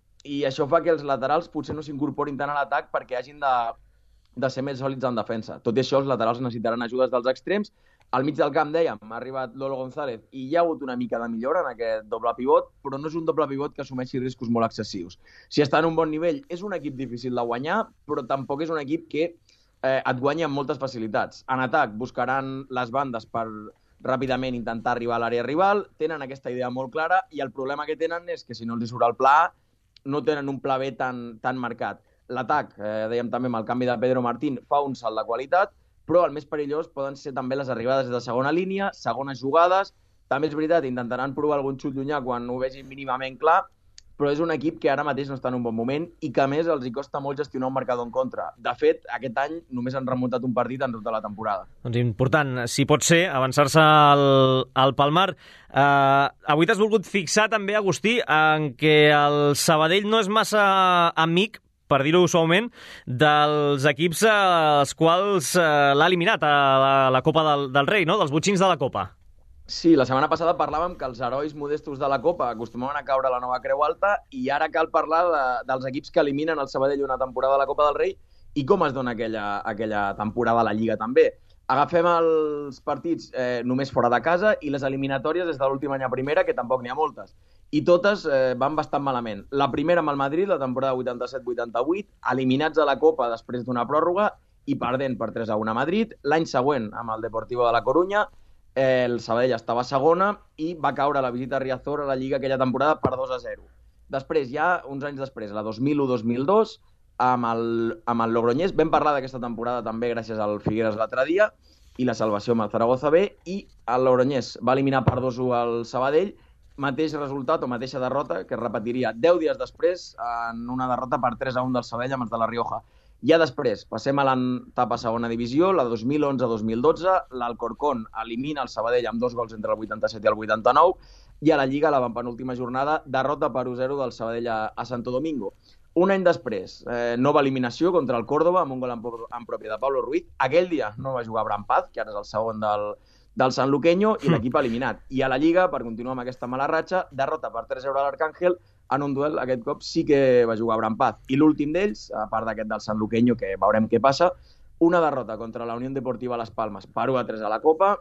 i això fa que els laterals potser no s'incorporin tant a l'atac perquè hagin de, de ser més sòlids en defensa. Tot i això, els laterals necessitaran ajudes dels extrems. Al mig del camp, dèiem, ha arribat Lolo González i hi ha hagut una mica de millora en aquest doble pivot, però no és un doble pivot que assumeixi riscos molt excessius. Si està en un bon nivell, és un equip difícil de guanyar, però tampoc és un equip que eh, et guanyi amb moltes facilitats. En atac buscaran les bandes per ràpidament intentar arribar a l'àrea rival, tenen aquesta idea molt clara i el problema que tenen és que si no els surt el pla A, no tenen un pla B tan, tan marcat. L'atac, eh, dèiem també amb el canvi de Pedro Martín, fa un salt de qualitat, però el més perillós poden ser també les arribades de segona línia, segones jugades, també és veritat, intentaran provar algun xut llunyà quan ho vegin mínimament clar, però és un equip que ara mateix no està en un bon moment i que, a més, els hi costa molt gestionar un marcador en contra. De fet, aquest any només han remuntat un partit en tota la temporada. Doncs important, si pot ser, avançar-se al, al Palmar. Uh, avui t'has volgut fixar també, Agustí, en què el Sabadell no és massa amic, per dir-ho suaument, dels equips als quals uh, l'ha eliminat a la, la Copa del, del Rei, no? Dels botxins de la Copa. Sí, la setmana passada parlàvem que els herois modestos de la Copa acostumaven a caure a la nova Creu Alta i ara cal parlar de, dels equips que eliminen el Sabadell una temporada a la Copa del Rei i com es dona aquella, aquella temporada a la Lliga també. Agafem els partits eh, només fora de casa i les eliminatòries des de l'últim any a primera, que tampoc n'hi ha moltes. I totes eh, van bastant malament. La primera amb el Madrid, la temporada vuitanta-set vuitanta-vuit, eliminats a la Copa després d'una pròrroga i perdent per tres a un a Madrid. L'any següent, amb el Deportivo de la Corunya, eh, el Sabadell estava segona i va caure a la visita a Riazor a la Lliga aquella temporada per dos a zero. Després, ja uns anys després, la dos mil u dos mil dos, amb el, amb el Logroñés, vam parlar d'aquesta temporada també gràcies al Figueres l'altre dia, i la salvació amb el Zaragoza B, i el Logroñés va eliminar per dos a u al Sabadell, mateix resultat o mateixa derrota que es repetiria deu dies després en una derrota per tres a un del Sabadell amb els de la Rioja. Ja després, passem a l'etapa segona divisió, la dos mil onze dos mil dotze, l'Alcorcón elimina el Sabadell amb dos gols entre el vuitanta-set i el vuitanta-nou, i a la Lliga, la penúltima jornada, derrota per u zero del Sabadell a, a Santo Domingo. Un any després, eh, nova eliminació contra el Córdoba, amb un gol en, en pròpia de Pablo Ruiz. Aquell dia no va jugar Bran Paz, que ara és el segon del, del sanluqueño, i l'equip eliminat. I a la Lliga, per continuar amb aquesta mala ratxa, derrota per tres a zero a l'Arcángel, en un duel, aquest cop sí que va jugar Bran Paz. I l'últim d'ells, a part d'aquest del sanluqueño, que veurem què passa, una derrota contra la Unió Deportiva Las Palmas per u a tres a la Copa,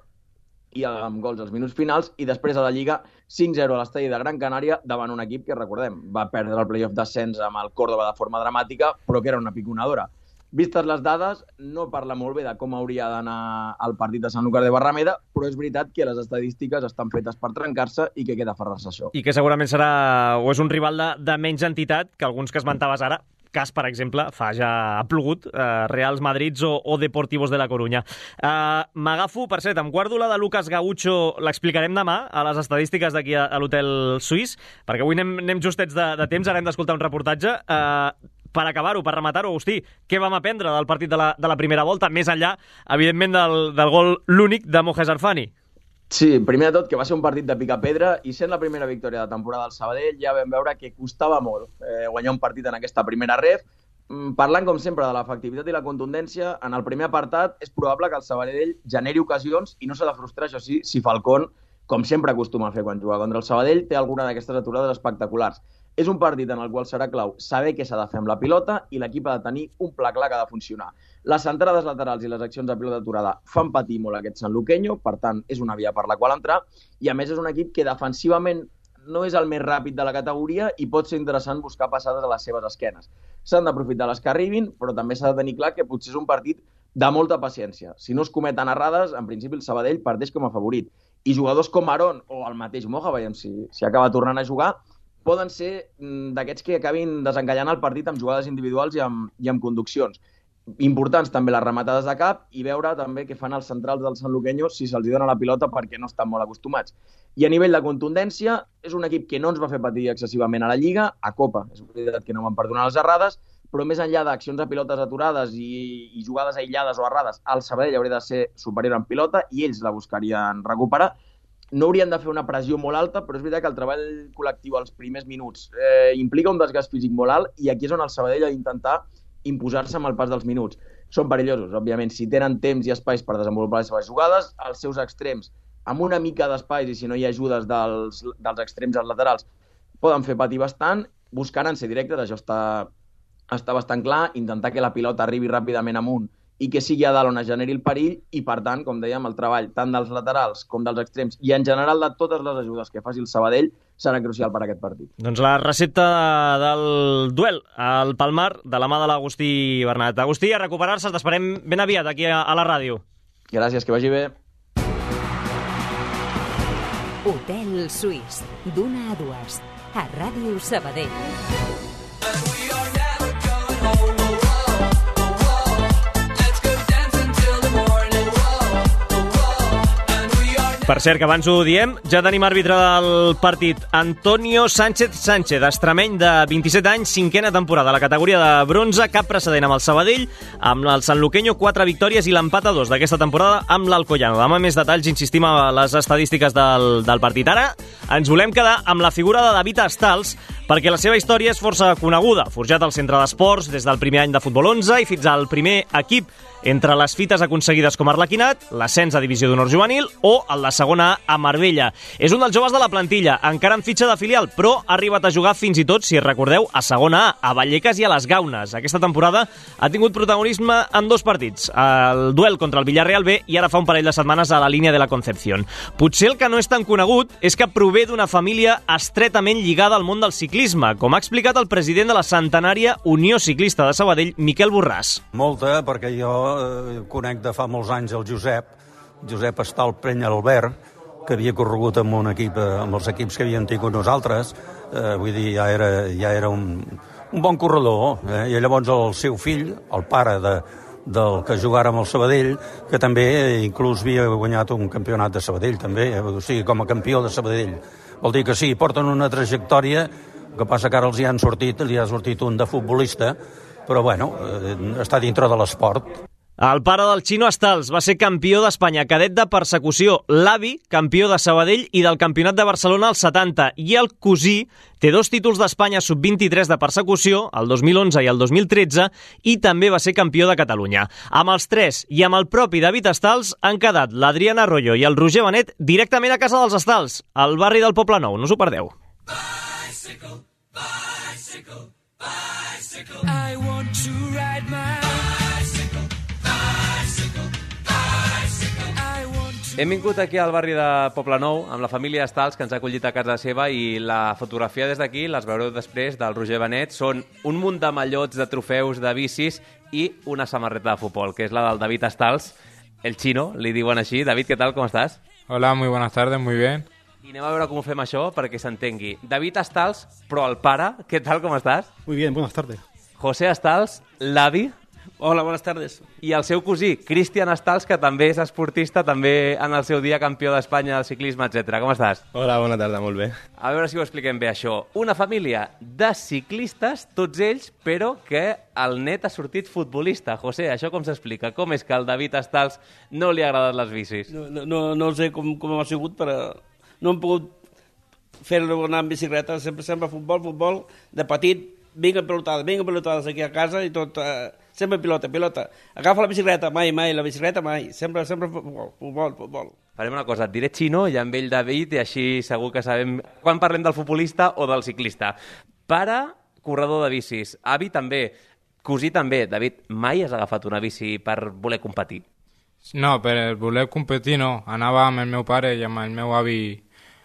i amb gols als minuts finals, i després a la Lliga cinc zero a l'estadi de Gran Canària davant un equip que, recordem, va perdre el playoff d'ascens amb el Córdoba de forma dramàtica, però que era una piconadora. Vistes les dades, no parla molt bé de com hauria d'anar el partit de Sanlúcar de Barrameda, però és veritat que les estadístiques estan fetes per trencar-se i que queda aferrar-se a això. I que segurament serà o és un rival de, de menys entitat que alguns que esmentaves ara, cas, per exemple, fa ja ha plogut, eh, Reals Madrids o, o Deportivos de la Corunya. Eh, M'agafo, per cert, em guardo la de Lucas Gaucho, l'explicarem demà a les estadístiques d'aquí a, a l'Hotel Suís, perquè avui anem, anem justets de, de temps, ara hem d'escoltar un reportatge. Eh, per acabar-ho, per rematar-ho, Agustí, què vam aprendre del partit de la, de la primera volta, més enllà, evidentment, del, del gol l'únic de Mojes Arfani? Sí, primer de tot, que va ser un partit de pica-pedra, i sent la primera victòria de temporada del Sabadell, ja vam veure que costava molt eh, guanyar un partit en aquesta primera ref. Mm, parlant, com sempre, de l'efectivitat i la contundència, en el primer apartat és probable que el Sabadell generi ocasions i no s'ha de frustrar, això sí, si Falcón, com sempre acostuma a fer quan juga contra el Sabadell, té alguna d'aquestes aturades espectaculars. És un partit en el qual serà clau saber què s'ha de fer amb la pilota i l'equip ha de tenir un pla clar que ha de funcionar. Les centrades laterals i les accions de pilota aturada fan patir molt aquest sanluqueño, per tant, és una via per la qual entrar, i a més és un equip que defensivament no és el més ràpid de la categoria i pot ser interessant buscar passades a les seves esquenes. S'han d'aprofitar les que arribin, però també s'ha de tenir clar que potser és un partit de molta paciència. Si no es cometen errades, en principi el Sabadell parteix com a favorit. I jugadors com Aarón o el mateix Moja, veiem si, si acaba tornant a jugar, poden ser d'aquests que acabin desencallant el partit amb jugades individuals i amb, i amb conduccions. Importants també les rematades de cap i veure també què fan els centrals del sanluqueño si se'ls dona la pilota perquè no estan molt acostumats. I a nivell de contundència, és un equip que no ens va fer patir excessivament a la Lliga, a Copa, és veritat que no van perdonar les errades, però més enllà d'accions de pilotes aturades i, i jugades aïllades o errades, el Sabadell hauria de ser superior en pilota i ells la buscarien recuperar. No haurien de fer una pressió molt alta, però és veritat que el treball col·lectiu als primers minuts eh, implica un desgast físic molt alt i aquí és on el Sabadell ha d'intentar imposar-se amb el pas dels minuts. Són perillosos, òbviament, si tenen temps i espais per desenvolupar les seves jugades, els seus extrems, amb una mica d'espais i si no hi ha ajudes dels, dels extrems als laterals, poden fer patir bastant, buscaran ser directes, això està, està bastant clar, intentar que la pilota arribi ràpidament amunt i que sigui a dalt on es generi el perill i, per tant, com dèiem, el treball tant dels laterals com dels extrems i, en general, de totes les ajudes que faci el Sabadell serà crucial per a aquest partit. Doncs la recepta del duel al Palmar de la mà de l'Agustí Bernat. Agustí, a recuperar-se, t'esperem ben aviat aquí a, a la ràdio. Gràcies, que vagi bé. Hotel Suís, d'una a dues, a Ràdio Sabadell. Per cert, que abans ho diem, ja tenim àrbitre del partit. Antonio Sánchez Sánchez, extremeny de vint-i-set anys, cinquena temporada a la categoria de bronze, cap precedent amb el Sabadell, amb el sanluqueño, quatre victòries i l'empat a dos d'aquesta temporada amb l'Alcoyano. Demà més detalls, insistim a les estadístiques del, del partit. Ara ens volem quedar amb la figura de David Astals, perquè la seva història és força coneguda. Forjat al centre d'esports des del primer any de futbol onze i fins al primer equip entre les fites aconseguides com a Arlequinat, l'ascens a Divisió d'Honor Juvenil o el de segona A a Marbella. És un dels joves de la plantilla, encara en fitxa de filial, però ha arribat a jugar fins i tot, si recordeu, a segona A, a Vallecas i a les Gaunes. Aquesta temporada ha tingut protagonisme en dos partits, el duel contra el Villarreal B i ara fa un parell de setmanes a la línia de la Concepción. Potser el que no és tan conegut és que prové d'una família estretament lligada al món del ciclisme, com ha explicat el president de la centenària Unió Ciclista de Sabadell, Miquel Borràs. Molta, perquè jo eh, conec de fa molts anys el Josep, Josep Estal Penyalbert, que havia corregut amb un equip, amb els equips que havien tingut nosaltres, eh, vull dir, ja era, ja era un, un bon corredor, eh? I llavors el seu fill, el pare de, del que jugara amb el Sabadell, que també inclús havia guanyat un campionat de Sabadell, també, o sigui, com a campió de Sabadell. Vol dir que sí, porten una trajectòria, el que passa que ara els hi han sortit, li ha sortit un de futbolista, però bueno, eh, està dintre de l'esport. El pare del Chino Stals va ser campió d'Espanya cadet de persecució, l'avi campió de Sabadell i del Campionat de Barcelona als setanta, i el cosí té dos títols d'Espanya sub vint-i-tres de persecució, el dos mil onze i el dos mil tretze, i també va ser campió de Catalunya. Amb els tres i amb el propi David Stals han quedat l'Adriana Arroyo i el Roger Benet directament a casa dels Stals, al barri del Poblenou, no us ho perdeu. Bicycle, bicycle, bicycle. I want to ride my Hem vingut aquí al barri de Poblenou amb la família Stals, que ens ha acollit a casa seva, i la fotografia des d'aquí, les veureu després, del Roger Benet, són un munt de mallots, de trofeus, de bicis i una samarreta de futbol, que és la del David Stals, el Chino, li diuen així. David, què tal, com estàs? Hola, muy buenas tardes, muy bien. I anem a veure com ho fem això perquè s'entengui. David Stals, però el pare, què tal, com estàs? Muy bien, buenas tardes. José Stals, l'avi. Hola, buenas tardes. I el seu cosí, Cristian Stals, que també és esportista, també en el seu dia campió d'Espanya del ciclisme, etcètera. Com estàs? Hola, bona tarda, molt bé. A veure si ho expliquem bé, això. Una família de ciclistes, tots ells, però que el net ha sortit futbolista. José, això com s'explica? Com és que al David Stals no li ha agradat les bicis? No, no, no, no sé com, com ha sigut, però no hem pogut fer-lo anar en bicicleta. Sempre, sempre futbol, futbol, de petit, vinga pelotades, vinga pelotades aquí a casa i tot... Eh, sempre pilota, pilota. Agafa la bicicleta, mai, mai, la bicicleta mai. Sempre, sempre futbol, futbol, futbol. Farem una cosa, et diré Chino i amb ell David, i així segur que sabem quan parlem del futbolista o del ciclista. Pare, corredor de bicis. Avi també. Cosí també. David, mai has agafat una bici per voler competir? No, per voler competir no. Anava amb el meu pare i amb el meu avi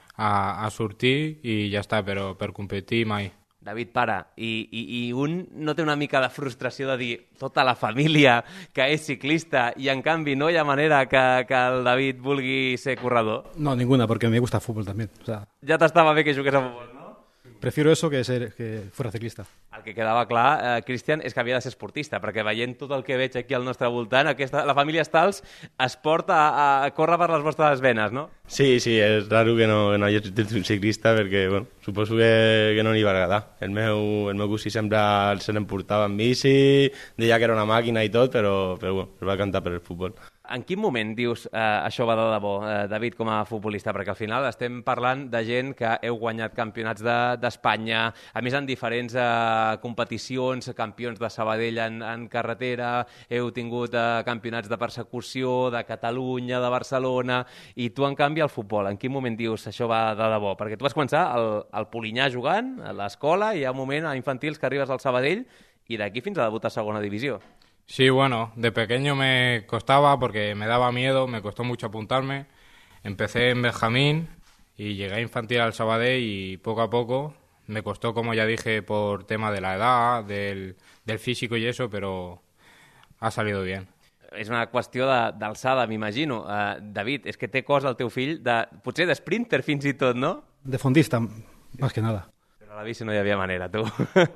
a, a sortir i ja està, però per competir mai. David, pare, i, i, i un no té una mica de frustració de dir tota la família que és ciclista i en canvi no hi ha manera que, que el David vulgui ser corredor? No, ninguna, porque me gusta el fútbol también. O sea, ja t'estava bé que jugués a futbol, no? Prefiero eso que ser que fuera ciclista. El que quedava clar, eh, Cristian, és que havia de ser esportista, perquè veient tot el que veig aquí al nostre voltant, aquesta, la família Stals es porta a, a córrer per les vostres venes, no? Sí, sí, és raro que no, que no hagi estat un ciclista perquè, bueno, suposo que, que no li va agradar. El meu, el meu cosí sempre se n'emportava en bici, deia que era una màquina i tot, però, però bueno, es va cantar per el futbol. En quin moment dius eh, això va de debò, eh, David, com a futbolista? Perquè al final estem parlant de gent que heu guanyat campionats d'Espanya, de, a més en diferents eh, competicions, campions de Sabadell en, en carretera, heu tingut eh, campionats de persecució, de Catalunya, de Barcelona, i tu, en canvi, al futbol, en quin moment dius això va de debò? Perquè tu vas començar al, al Polinyà jugant, a l'escola, i hi ha un moment a infantils que arribes al Sabadell, i d'aquí fins a debutar a segona divisió. Sí, bueno, de pequeño me costaba porque me daba miedo, me costó mucho apuntarme. Empecé en Benjamín y llegué a infantil al Sabadell y poco a poco me costó, como ya dije, por tema de la edad, del, del físico y eso, pero ha salido bien. És una qüestió d'alçada, m'imagino. Uh, David, és que té cos el teu fill, de, potser de sprinter fins i tot, no? De fondista, más que nada. Però a la bici no hi havia manera, tu.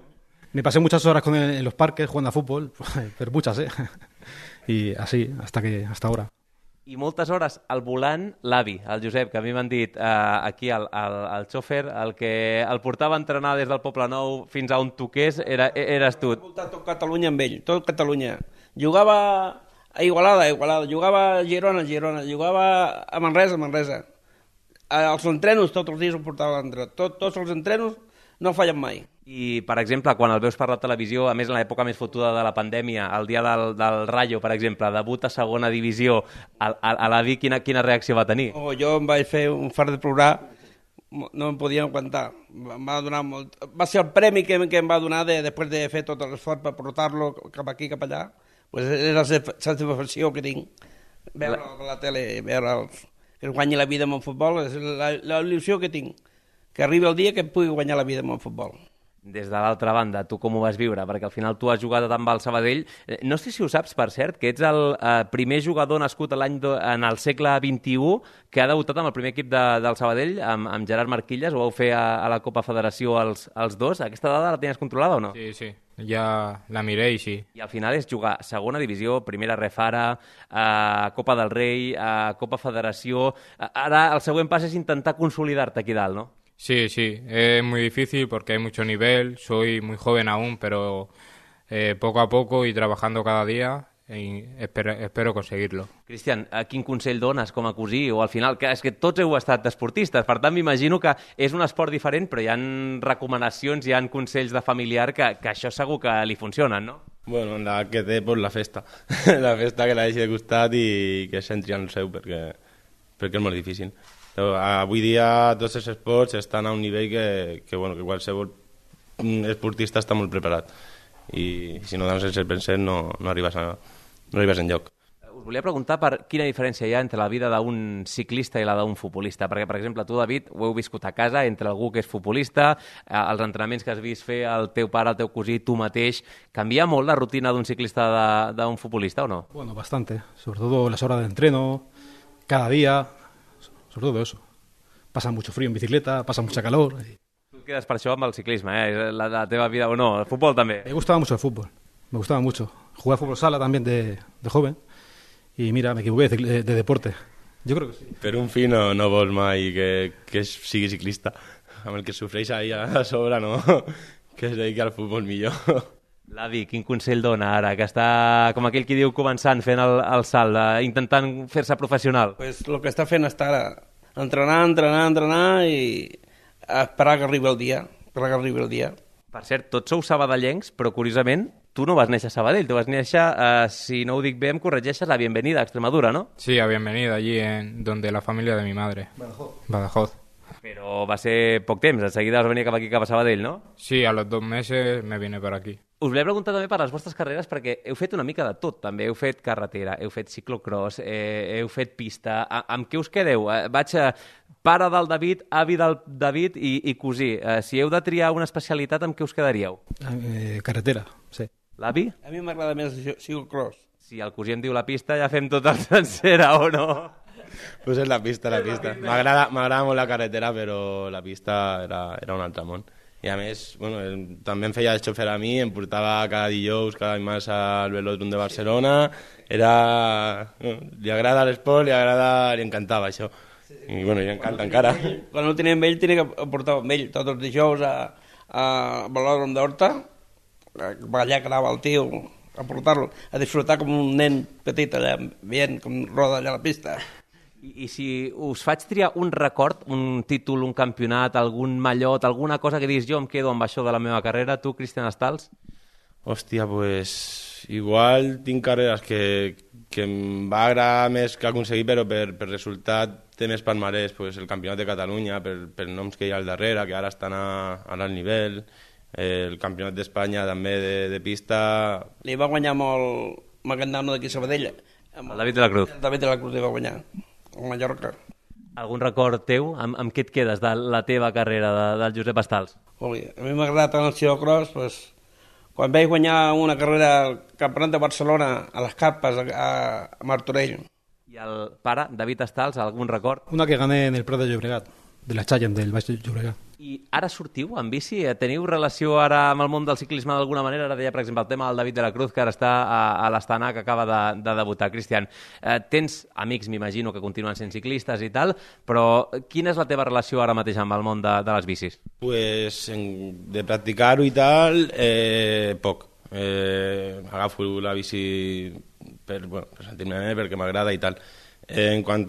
Me pasé muchas horas con él en los parques jugando a fútbol, pero muchas, ¿eh? Y así, hasta que hasta ahora. I moltes hores al volant l'avi, el Josep, que a mi m'han dit eh, aquí el, el, el xòfer, el que el portava a entrenar des del Poblenou fins a on toqués, era, eres tu. He voltat tot Catalunya amb ell, tot Catalunya. Jugava a Igualada, a Igualada, jugava a Girona, a Girona, jugava a Manresa, a Manresa. Els entrenos, tots els dies ho portava a l'entrenador. Tot, tots els entrenos no fallen mai. I, per exemple, quan el veus per la televisió, a més en l'època més fotuda de la pandèmia, el dia del, del Rayo, per exemple, debut a segona divisió, a, a, a l'avi quina, quina reacció va tenir? Oh, jo em vaig fer un fart de plorar, no em podia aguantar. Em va, donar molt... va ser el premi que, que em va donar de, després de fer tot l'esforç per portar-lo cap aquí, cap allà. Pues és la satisfacció que tinc. Veure la, la tele, veure els, que es guanyi la vida amb el futbol, és la, la il·lusió que tinc. Que arribi el dia que pugui guanyar la vida amb el futbol. Des de l'altra banda, tu com ho vas viure? Perquè al final tu has jugat amb el Sabadell. No sé si ho saps, per cert, que ets el eh, primer jugador nascut l'any en el segle vint-i-u que ha debutat amb el primer equip de, del Sabadell, amb, amb Gerard Marquilles. Ho vau fer a, a la Copa Federació els, els dos. Aquesta dada la tenies controlada o no? Sí, sí. Ja la miré i sí. I al final és jugar segona divisió, primera refara, eh, Copa del Rei, eh, Copa Federació. Ara el següent pas és intentar consolidar-te aquí dalt, no? Sí, sí, es muy difícil porque hay mucho nivel, soy muy joven aún, pero eh, poco a poco y trabajando cada día, i espero, espero conseguirlo. Cristian, quin consell dones com a cosí? O al final, que és que tots heu estat esportistes, per tant m'imagino que és un esport diferent, però hi ha recomanacions, hi ha consells de familiar que, que això segur que li funcionen, no? Bueno, la que té, pues, la festa. La festa que la deixi de costat i que s'entri en el seu, perquè, perquè és molt difícil. Però, avui dia tots els esports estan a un nivell que, que, bueno, que qualsevol esportista està molt preparat. I si no dones el cent per cent no, no arribes a... no arribes enlloc. Us volia preguntar per quina diferència hi ha entre la vida d'un ciclista i la d'un futbolista, perquè, per exemple, tu, David, ho heu viscut a casa, entre algú que és futbolista, eh, els entrenaments que has vist fer el teu pare, el teu cosí, tu mateix, canvia molt la rutina d'un ciclista d'un futbolista o no? Bueno, bastante, sobre todo las horas de entreno, cada día, sobre todo eso. Pasa mucho frío en bicicleta, pasa mucha calor. Y... Tu quedes per això amb el ciclisme, eh? La, la teva vida o no, el futbol també. Me gustaba mucho el fútbol, me gustaba mucho. Jugué a fútbol sala también de, de joven. I mira, m'equivoqué de, de, de deporte. Jo crec que sí. Per un fi no, no vols mai que, que sigui ciclista. Amb el que sofreix ahí a sobre, no? Que es dediqui al futbol millor. L'avi, quin consell dona ara, que està, com aquell qui diu, començant, fent el, el salt, eh, intentant fer-se professional? Pues el que està fent està ara entrenar, entrenar, entrenar i esperar que arribi el dia. Esperar que arribi el dia. Per cert, tots sou sabadellencs, però curiosament tu no vas néixer a Sabadell, tu vas néixer, eh, si no ho dic bé, em corregeixes, la Bienvenida a Extremadura, ¿no? Sí, a Bienvenida, allí en donde la familia de mi madre. Badajoz. Badajoz. Però va ser poc temps, de seguida vas venir cap aquí, cap a Sabadell, no? Sí, a los dos meses me vine per aquí. Us volia preguntar també per les vostres carreres, perquè heu fet una mica de tot, també. Heu fet carretera, heu fet ciclocross, eh, heu fet pista. A, amb què us quedeu? Eh, vaig a pare del David, avi del David i, i cosí. Eh, si heu de triar una especialitat, amb què us quedaríeu? Eh, carretera, sí. L'avi? A mi m'agrada més el ciclocross. Si el cosí em diu la pista, ja fem tota sencera, o no? Pues és la pista, la pista. M'agrada molt la carretera, però la pista era, era un altre món. I a més, bueno, també em feia el xofer a mi, em portava cada dijous, cada dimarts al velòdrom de Barcelona. Era... Bueno, li agrada l'esport, li agrada... li encantava això. I bueno, li encanta encara. Quan no tenia amb ell, tenia que portar amb ell tots els dijous a, a velòdrom d'Horta, allà que anava el tio a portar-lo, a disfrutar com un nen petit allà, veient com roda allà a la pista. I, I si us faig triar un record, un títol, un campionat, algun mallot, alguna cosa que diguis jo em quedo amb això de la meva carrera, tu, Cristian Estals? Hòstia, pues igual tinc carreres que, que em va agradar més que aconseguir, però per, per resultat té més palmarès, pues el Campionat de Catalunya, per, per noms que hi ha al darrere, que ara estan a, a l'alt nivell, el Campionat d'Espanya també de, de pista... Li va guanyar molt aquest nano d'aquí a Sabadell. El David de la Cruz. El David de la Cruz li va guanyar, a Mallorca. Algun record teu? Amb, amb què et quedes de la teva carrera, de, del Josep Estals? Ui, a mi m'agrada tant el ciclocross, pues, quan vaig guanyar una carrera al Campionat de Barcelona a les Carpes, a, a Martorell. I el pare, David Estals, algun record? Una que gané en el Prat de Llobregat, de la Challenge del Baix Llobregat. I ara sortiu en bici? Teniu relació ara amb el món del ciclisme d'alguna manera? Ara deia, per exemple, el tema del David de la Cruz, que ara està a, a l'Astana, que acaba de, de debutar. Cristian, eh, tens amics, m'imagino, que continuen sent ciclistes i tal, però quina és la teva relació ara mateix amb el món de, de les bicis? Pues en, de practicar-ho i tal, eh, poc. Eh, agafo la bici per, bueno, per sentir-me bé, perquè m'agrada i tal. En quant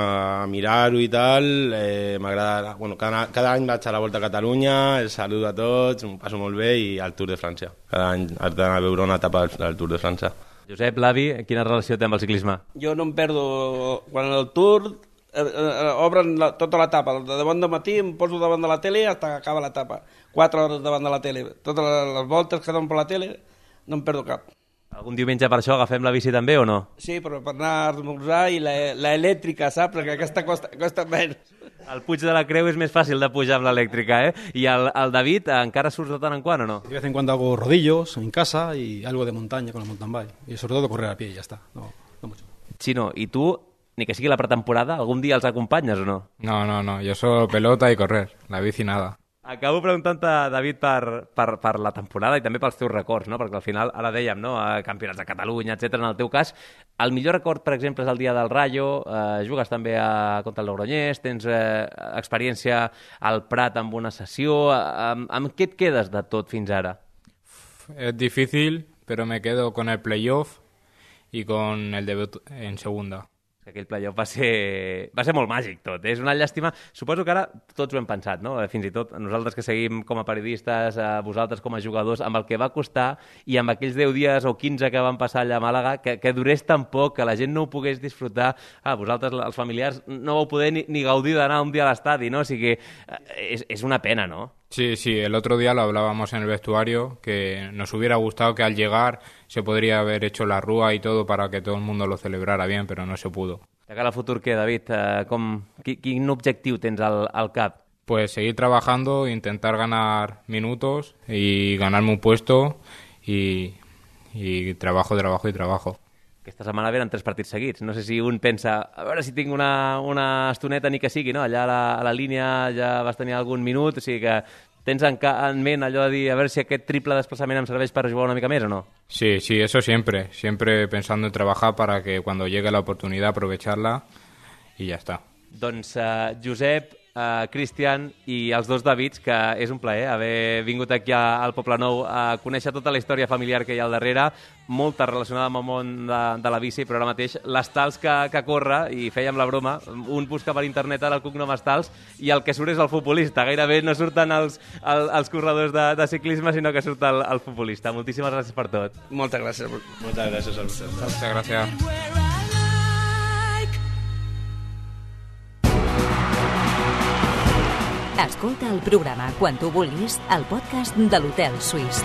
a mirar-ho i tal, eh, m'agrada... Bueno, cada, cada any vaig a la Volta a Catalunya, els saludo a tots, m'ho passo molt bé, i al Tour de França. Cada any has d'anar a veure una etapa del Tour de França. Josep, l'avi, quina relació té amb el ciclisme? Jo no em perdo... Quan el Tour eh, eh, obren la, tota l'etapa, de bon de matí em poso davant de la tele fins que acaba l'etapa. Quatre hores davant de la tele. Totes les voltes que donen per la tele no em perdo cap. Algun diumenge per això agafem la bici també o no? Sí, però per anar a esmorzar i la, la elèctrica, saps? Perquè aquesta costa, costa menys. El Puig de la Creu és més fàcil de pujar amb l'elèctrica, eh? I el, el David encara surts de tant en quant o no? De vez en cuando hago rodillos en casa y algo de montaña con el mountain bike. Y sobre todo correr a pie y ya está. No, no mucho. Chino, ¿y tú, ni que sigui la pretemporada, algun dia els acompanyes o no? No, no, no. Yo solo pelota y correr. La bici nada. Acabo preguntant-te, David, per, per, per la temporada i també pels teus records, no? Perquè al final, ara dèiem, no? Campionats de Catalunya, etcètera. En el teu cas, el millor record, per exemple, és el dia del Rayo, eh, jugues també a, contra el Logroñés, tens eh, experiència al Prat amb una sessió... Eh, amb, amb què et quedes de tot fins ara? Es difícil pero me quedo con el playoff y con el debut en segunda. Aquell playoff va ser, va ser molt màgic tot, eh? És una llàstima. Suposo que ara tots ho hem pensat, no? Fins i tot nosaltres que seguim com a periodistes, a vosaltres com a jugadors, amb el que va costar i amb aquells deu dies o quinze que van passar allà a Màlaga, que, que durés tan poc, que la gent no ho pogués disfrutar. Ah, vosaltres, els familiars, no vau poder ni, ni gaudir d'anar un dia a l'estadi, no? O sigui, és, és una pena, ¿no? Sí, sí, el otro día lo hablábamos en el vestuario, que nos hubiera gustado que al llegar se podría haber hecho la rúa y todo para que todo el mundo lo celebrara bien, pero no se pudo. De cara al futur, què, David? Eh, com, qui, quin objectiu tens al, al cap? Pues seguir trabajando, intentar ganar minutos y ganarme un puesto y, y trabajo, trabajo y trabajo. Aquesta setmana venen tres partits seguits. No sé si un pensa, a veure si tinc una, una estoneta ni que sigui, no? Allà a la, a la línia ja vas tenir algun minut, o sigui que tens en, en ment allò de dir a veure si aquest triple desplaçament em serveix per jugar una mica més o no? Sí, sí, eso siempre. Siempre pensando en trabajar para que cuando llegue la oportunidad aprovecharla y ya está. Doncs uh, Josep, uh, Cristian i els dos Davids, que és un plaer haver vingut aquí al Poblenou a conèixer tota la història familiar que hi ha al darrere, molta relacionada amb el món de, de la bici, però ara mateix l'Estals que, que corre, i fèiem la broma, un busca per internet ara el cognom Estals i el que surt és el futbolista. Gairebé no surten els, el, els corredors de, de ciclisme, sinó que surt el, el futbolista. Moltíssimes gràcies per tot. Moltes gràcies. Moltes gràcies a vosaltres. Muchas gracias. Escolta el programa quan tu vulguis al podcast de l'Hotel Suís.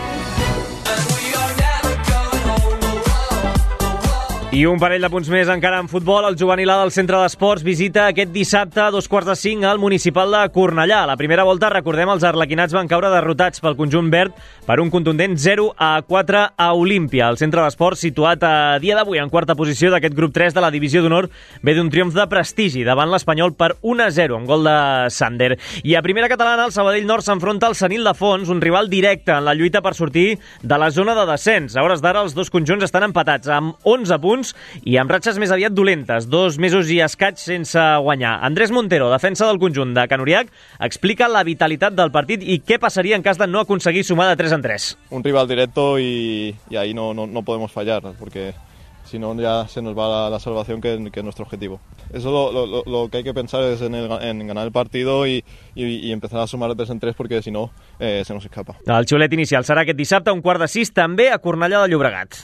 I un parell de punts més encara en futbol. El juvenil A del Centre d'Esports visita aquest dissabte a dos quarts de cinc al Municipal de Cornellà. A la primera volta, recordem, els arlequinats van caure derrotats pel conjunt verd per un contundent zero a quatre a Olímpia. El Centre d'Esports, situat a dia d'avui en quarta posició d'aquest grup tres de la Divisió d'Honor, ve d'un triomf de prestigi davant l'Espanyol per un a zero, amb gol de Sander. I a primera catalana, el Sabadell Nord s'enfronta al Sant Ildefons, un rival directe en la lluita per sortir de la zona de descens. A hores d'ara, els dos conjunts estan empatats amb onze punts i amb ratxes més aviat dolentes, dos mesos i escaig sense guanyar. Andrés Montero, defensa del conjunt de Can Uriac, explica la vitalitat del partit i què passaria en cas de no aconseguir sumar de tres en tres. Un rival directo y, y ahí no, no, no podemos fallar, porque si no ya se nos va la, la salvación, que, que es nuestro objetivo. Eso lo, lo, lo que hay que pensar es en, el, en ganar el partido y, y, y empezar a sumar de tres en tres, porque si no eh, se nos escapa. El xiulet inicial serà aquest dissabte a un quart de sis, també a Cornellà de Llobregat.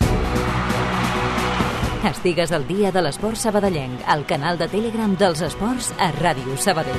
Estigues al dia de l'esport sabadellenc, al canal de Telegram dels esports a Ràdio Sabadell.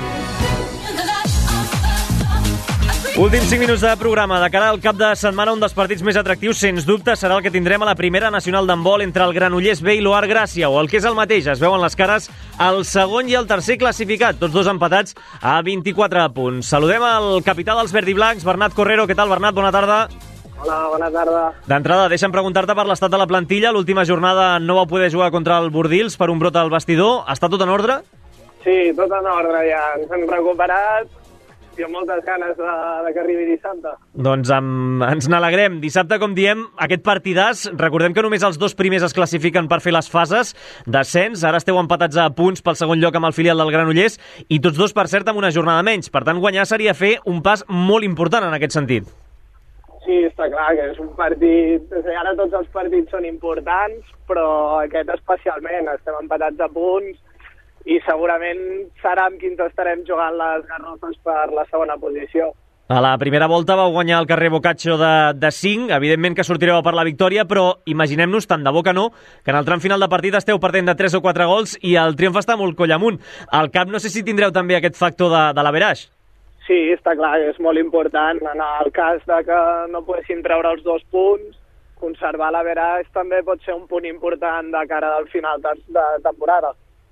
Últims cinc minuts de programa. De cara al cap de setmana, un dels partits més atractius, sens dubte, serà el que tindrem a la primera nacional d'handbol entre el Granollers B i l'Oar Gràcia, o el que és el mateix, es veuen les cares el segon i el tercer classificat, tots dos empatats a vint-i-quatre punts. Saludem el capità dels verdiblancs, Bernat Correro. Què tal, Bernat? Bona tarda. Hola, bona tarda. D'entrada, deixa'm preguntar-te per l'estat de la plantilla. L'última jornada no vau poder jugar contra el Bordils per un brot al vestidor. Està tot en ordre? Sí, tot en ordre, ja. Ens hem recuperat i amb moltes ganes de, de que arribi dissabte. Doncs amb, ens n'alegrem. Dissabte, com diem, aquest partidàs, recordem que només els dos primers es classifiquen per fer les fases d'ascens. Ara esteu empatats a punts pel segon lloc amb el filial del Granollers i tots dos, per cert, amb una jornada menys. Per tant, guanyar seria fer un pas molt important en aquest sentit. Sí, està clar que és un partit... Ara tots els partits són importants, però aquest especialment. Estem empatats a punts i segurament serà amb qui ens estarem jugant les garrofes per la segona posició. A la primera volta vau guanyar el carrer Boccaccio de, de cinc, evidentment que sortireu per la victòria, però imaginem-nos, tant de bo que no, que en el tram final de partit esteu perdent de tres o quatre gols i el triomf està molt coll amunt. Al cap no sé si tindreu també aquest factor de, de l'averaix. Sí, està clar que és molt important. En el cas de que no poguessin treure els dos punts, conservar l'averaix també pot ser un punt important de cara al final de, de temporada.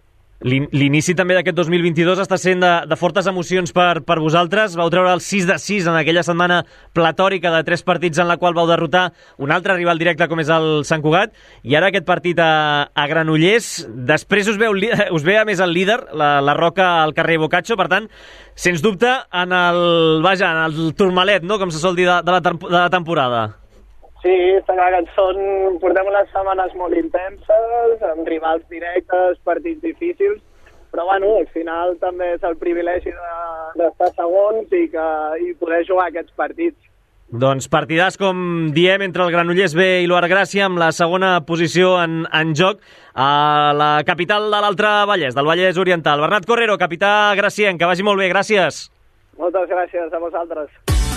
L'inici també d'aquest dos mil vint-i-dos està sent de, de fortes emocions per, per vosaltres. Vau treure el sis de sis en aquella setmana platòrica de tres partits en la qual vau derrotar un altre rival directe com és el Sant Cugat, i ara aquest partit a, a Granollers. Després us, veu, us ve a més el líder, la, la Roca al carrer Boccaccio. Per tant, sens dubte, en el, vaja, en el turmalet, no?, com se sol dir, de, de, la, de la temporada. Sí, està clar que són, portem unes setmanes molt intenses, amb rivals directes, partits difícils, però bueno, al final també és el privilegi d'estar segons i, que, i poder jugar aquests partits. Doncs partidàs, com diem, entre el Granollers B i l'U A R Gràcia, amb la segona posició en, en joc a la capital de l'Altre Vallès, del Vallès Oriental. Bernat Correro, capità gracienc, que vagi molt bé, gràcies. Moltes gràcies a vosaltres.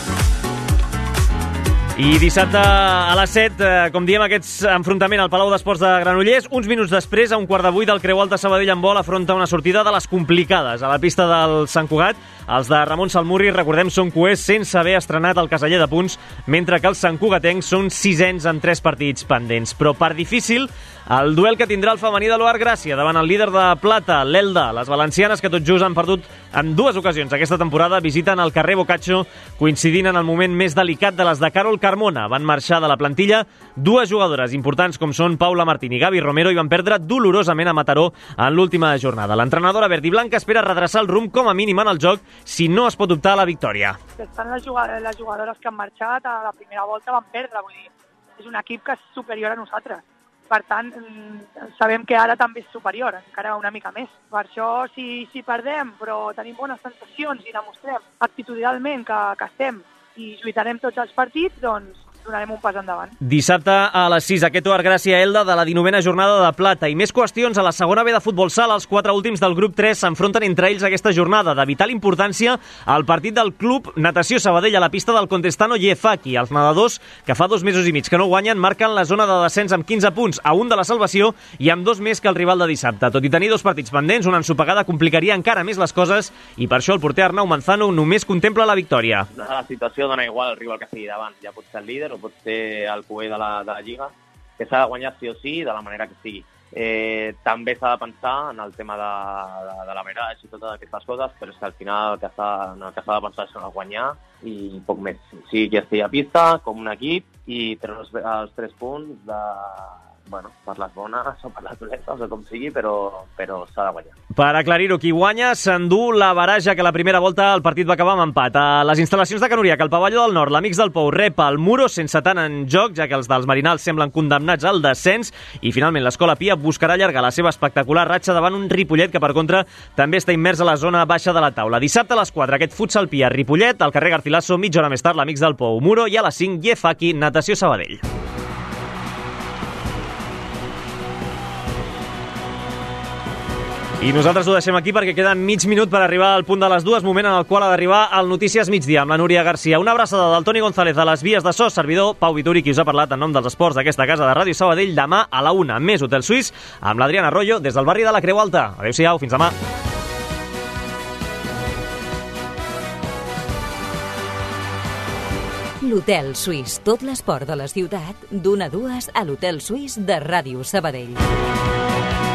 I dissabte a les set, eh, com diem, aquest enfrontament al Palau d'Esports de Granollers. Uns minuts després, a un quart de vuit, el Creu Alta Sabadell en vol afronta una sortida de les complicades a la pista del Sant Cugat. Els de Ramon Salmurri, recordem, són cuers sense haver estrenat el caseller de punts, mentre que els santcugatencs són sisens amb tres partits pendents. Però per difícil, el duel que tindrà el femení de l'U A R Gràcia davant el líder de plata, l'Elda. Les valencianes, que tot just han perdut en dues ocasions aquesta temporada, visiten el carrer Boccaccio, coincidint en el moment més delicat de les de Carol Carmona. Van marxar de la plantilla dues jugadores importants com són Paula Martín i Gavi Romero i van perdre dolorosament a Mataró en l'última jornada. L'entrenadora verd i blanca espera redreçar el rumb com a mínim en el joc si no es pot optar a la victòria. Estan les jugadores, les jugadores que han marxat a la primera volta van perdre, vull dir, és un equip que és superior a nosaltres. Per tant, sabem que ara també és superior, encara una mica més. Per això, si, si perdem, però tenim bones sensacions i demostrem actitudinalment que, que estem i lluitarem tots els partits, doncs donarem un pas endavant. Dissabte a les sis, aquest U A R Gràcia-Elda de la dinovena jornada de plata. I més qüestions a la segona B de futbol sala. Els quatre últims del grup tres s'enfronten entre ells aquesta jornada. De vital importància, el partit del club Natació Sabadell a la pista del Contestano Yefaki. Els nedadors, que fa dos mesos i mig que no guanyen, marquen la zona de descens amb quinze punts, a un de la salvació i amb dos més que el rival de dissabte. Tot i tenir dos partits pendents, una ensopegada complicaria encara més les coses i per això el porter Arnau Manzano només contempla la victòria. La situació dona igual el rival que sigui davant. Ja pot ser el líder o pot ser el cuer de la, de la Lliga, que s'ha de guanyar sí o sí de la manera que sigui. Eh, també s'ha de pensar en el tema de, de, de la verage i totes aquestes coses, però és que al final el que s'ha, el que s'ha de pensar és en el guanyar i poc més. Sí que estigui a pista, com un equip, i treure els, els tres punts de, bueno, per les bones o per les dolentes o com sigui, però, però s'ha de guanyar. Per aclarir-ho, qui guanya s'endú la baraja, que la primera volta el partit va acabar amb empat. A les instal·lacions de Canuriac, el Pavelló del Nord, l'Amics del Pou rep el Muro sense tant en joc, ja que els dels Marinals semblen condemnats al descens, i finalment l'Escola Pia buscarà allargar la seva espectacular ratxa davant un Ripollet que, per contra, també està immers a la zona baixa de la taula. Dissabte a les quatre, aquest futsal Pia Ripollet, al carrer Garcilaso, mitja hora més tard, l'Amics del Pou Muro, i a les cinc, Yefaki, Natació Sabadell. I nosaltres ho deixem aquí perquè queda mig minut per arribar al punt de les dues, moment en el qual ha d'arribar el Notícies Migdia amb la Núria Garcia. Una abraçada del Toni González a les vies de so, servidor Pau Vituri, qui us ha parlat en nom dels esports d'aquesta casa de Ràdio Sabadell. Demà a la una, més Hotel Suís, amb l'Adriana Arroyo des del barri de la Creu Alta. Adéu-siau, fins demà. L'Hotel Suís, tot l'esport de la ciutat, d'una a dues a l'Hotel Suís de Ràdio Sabadell.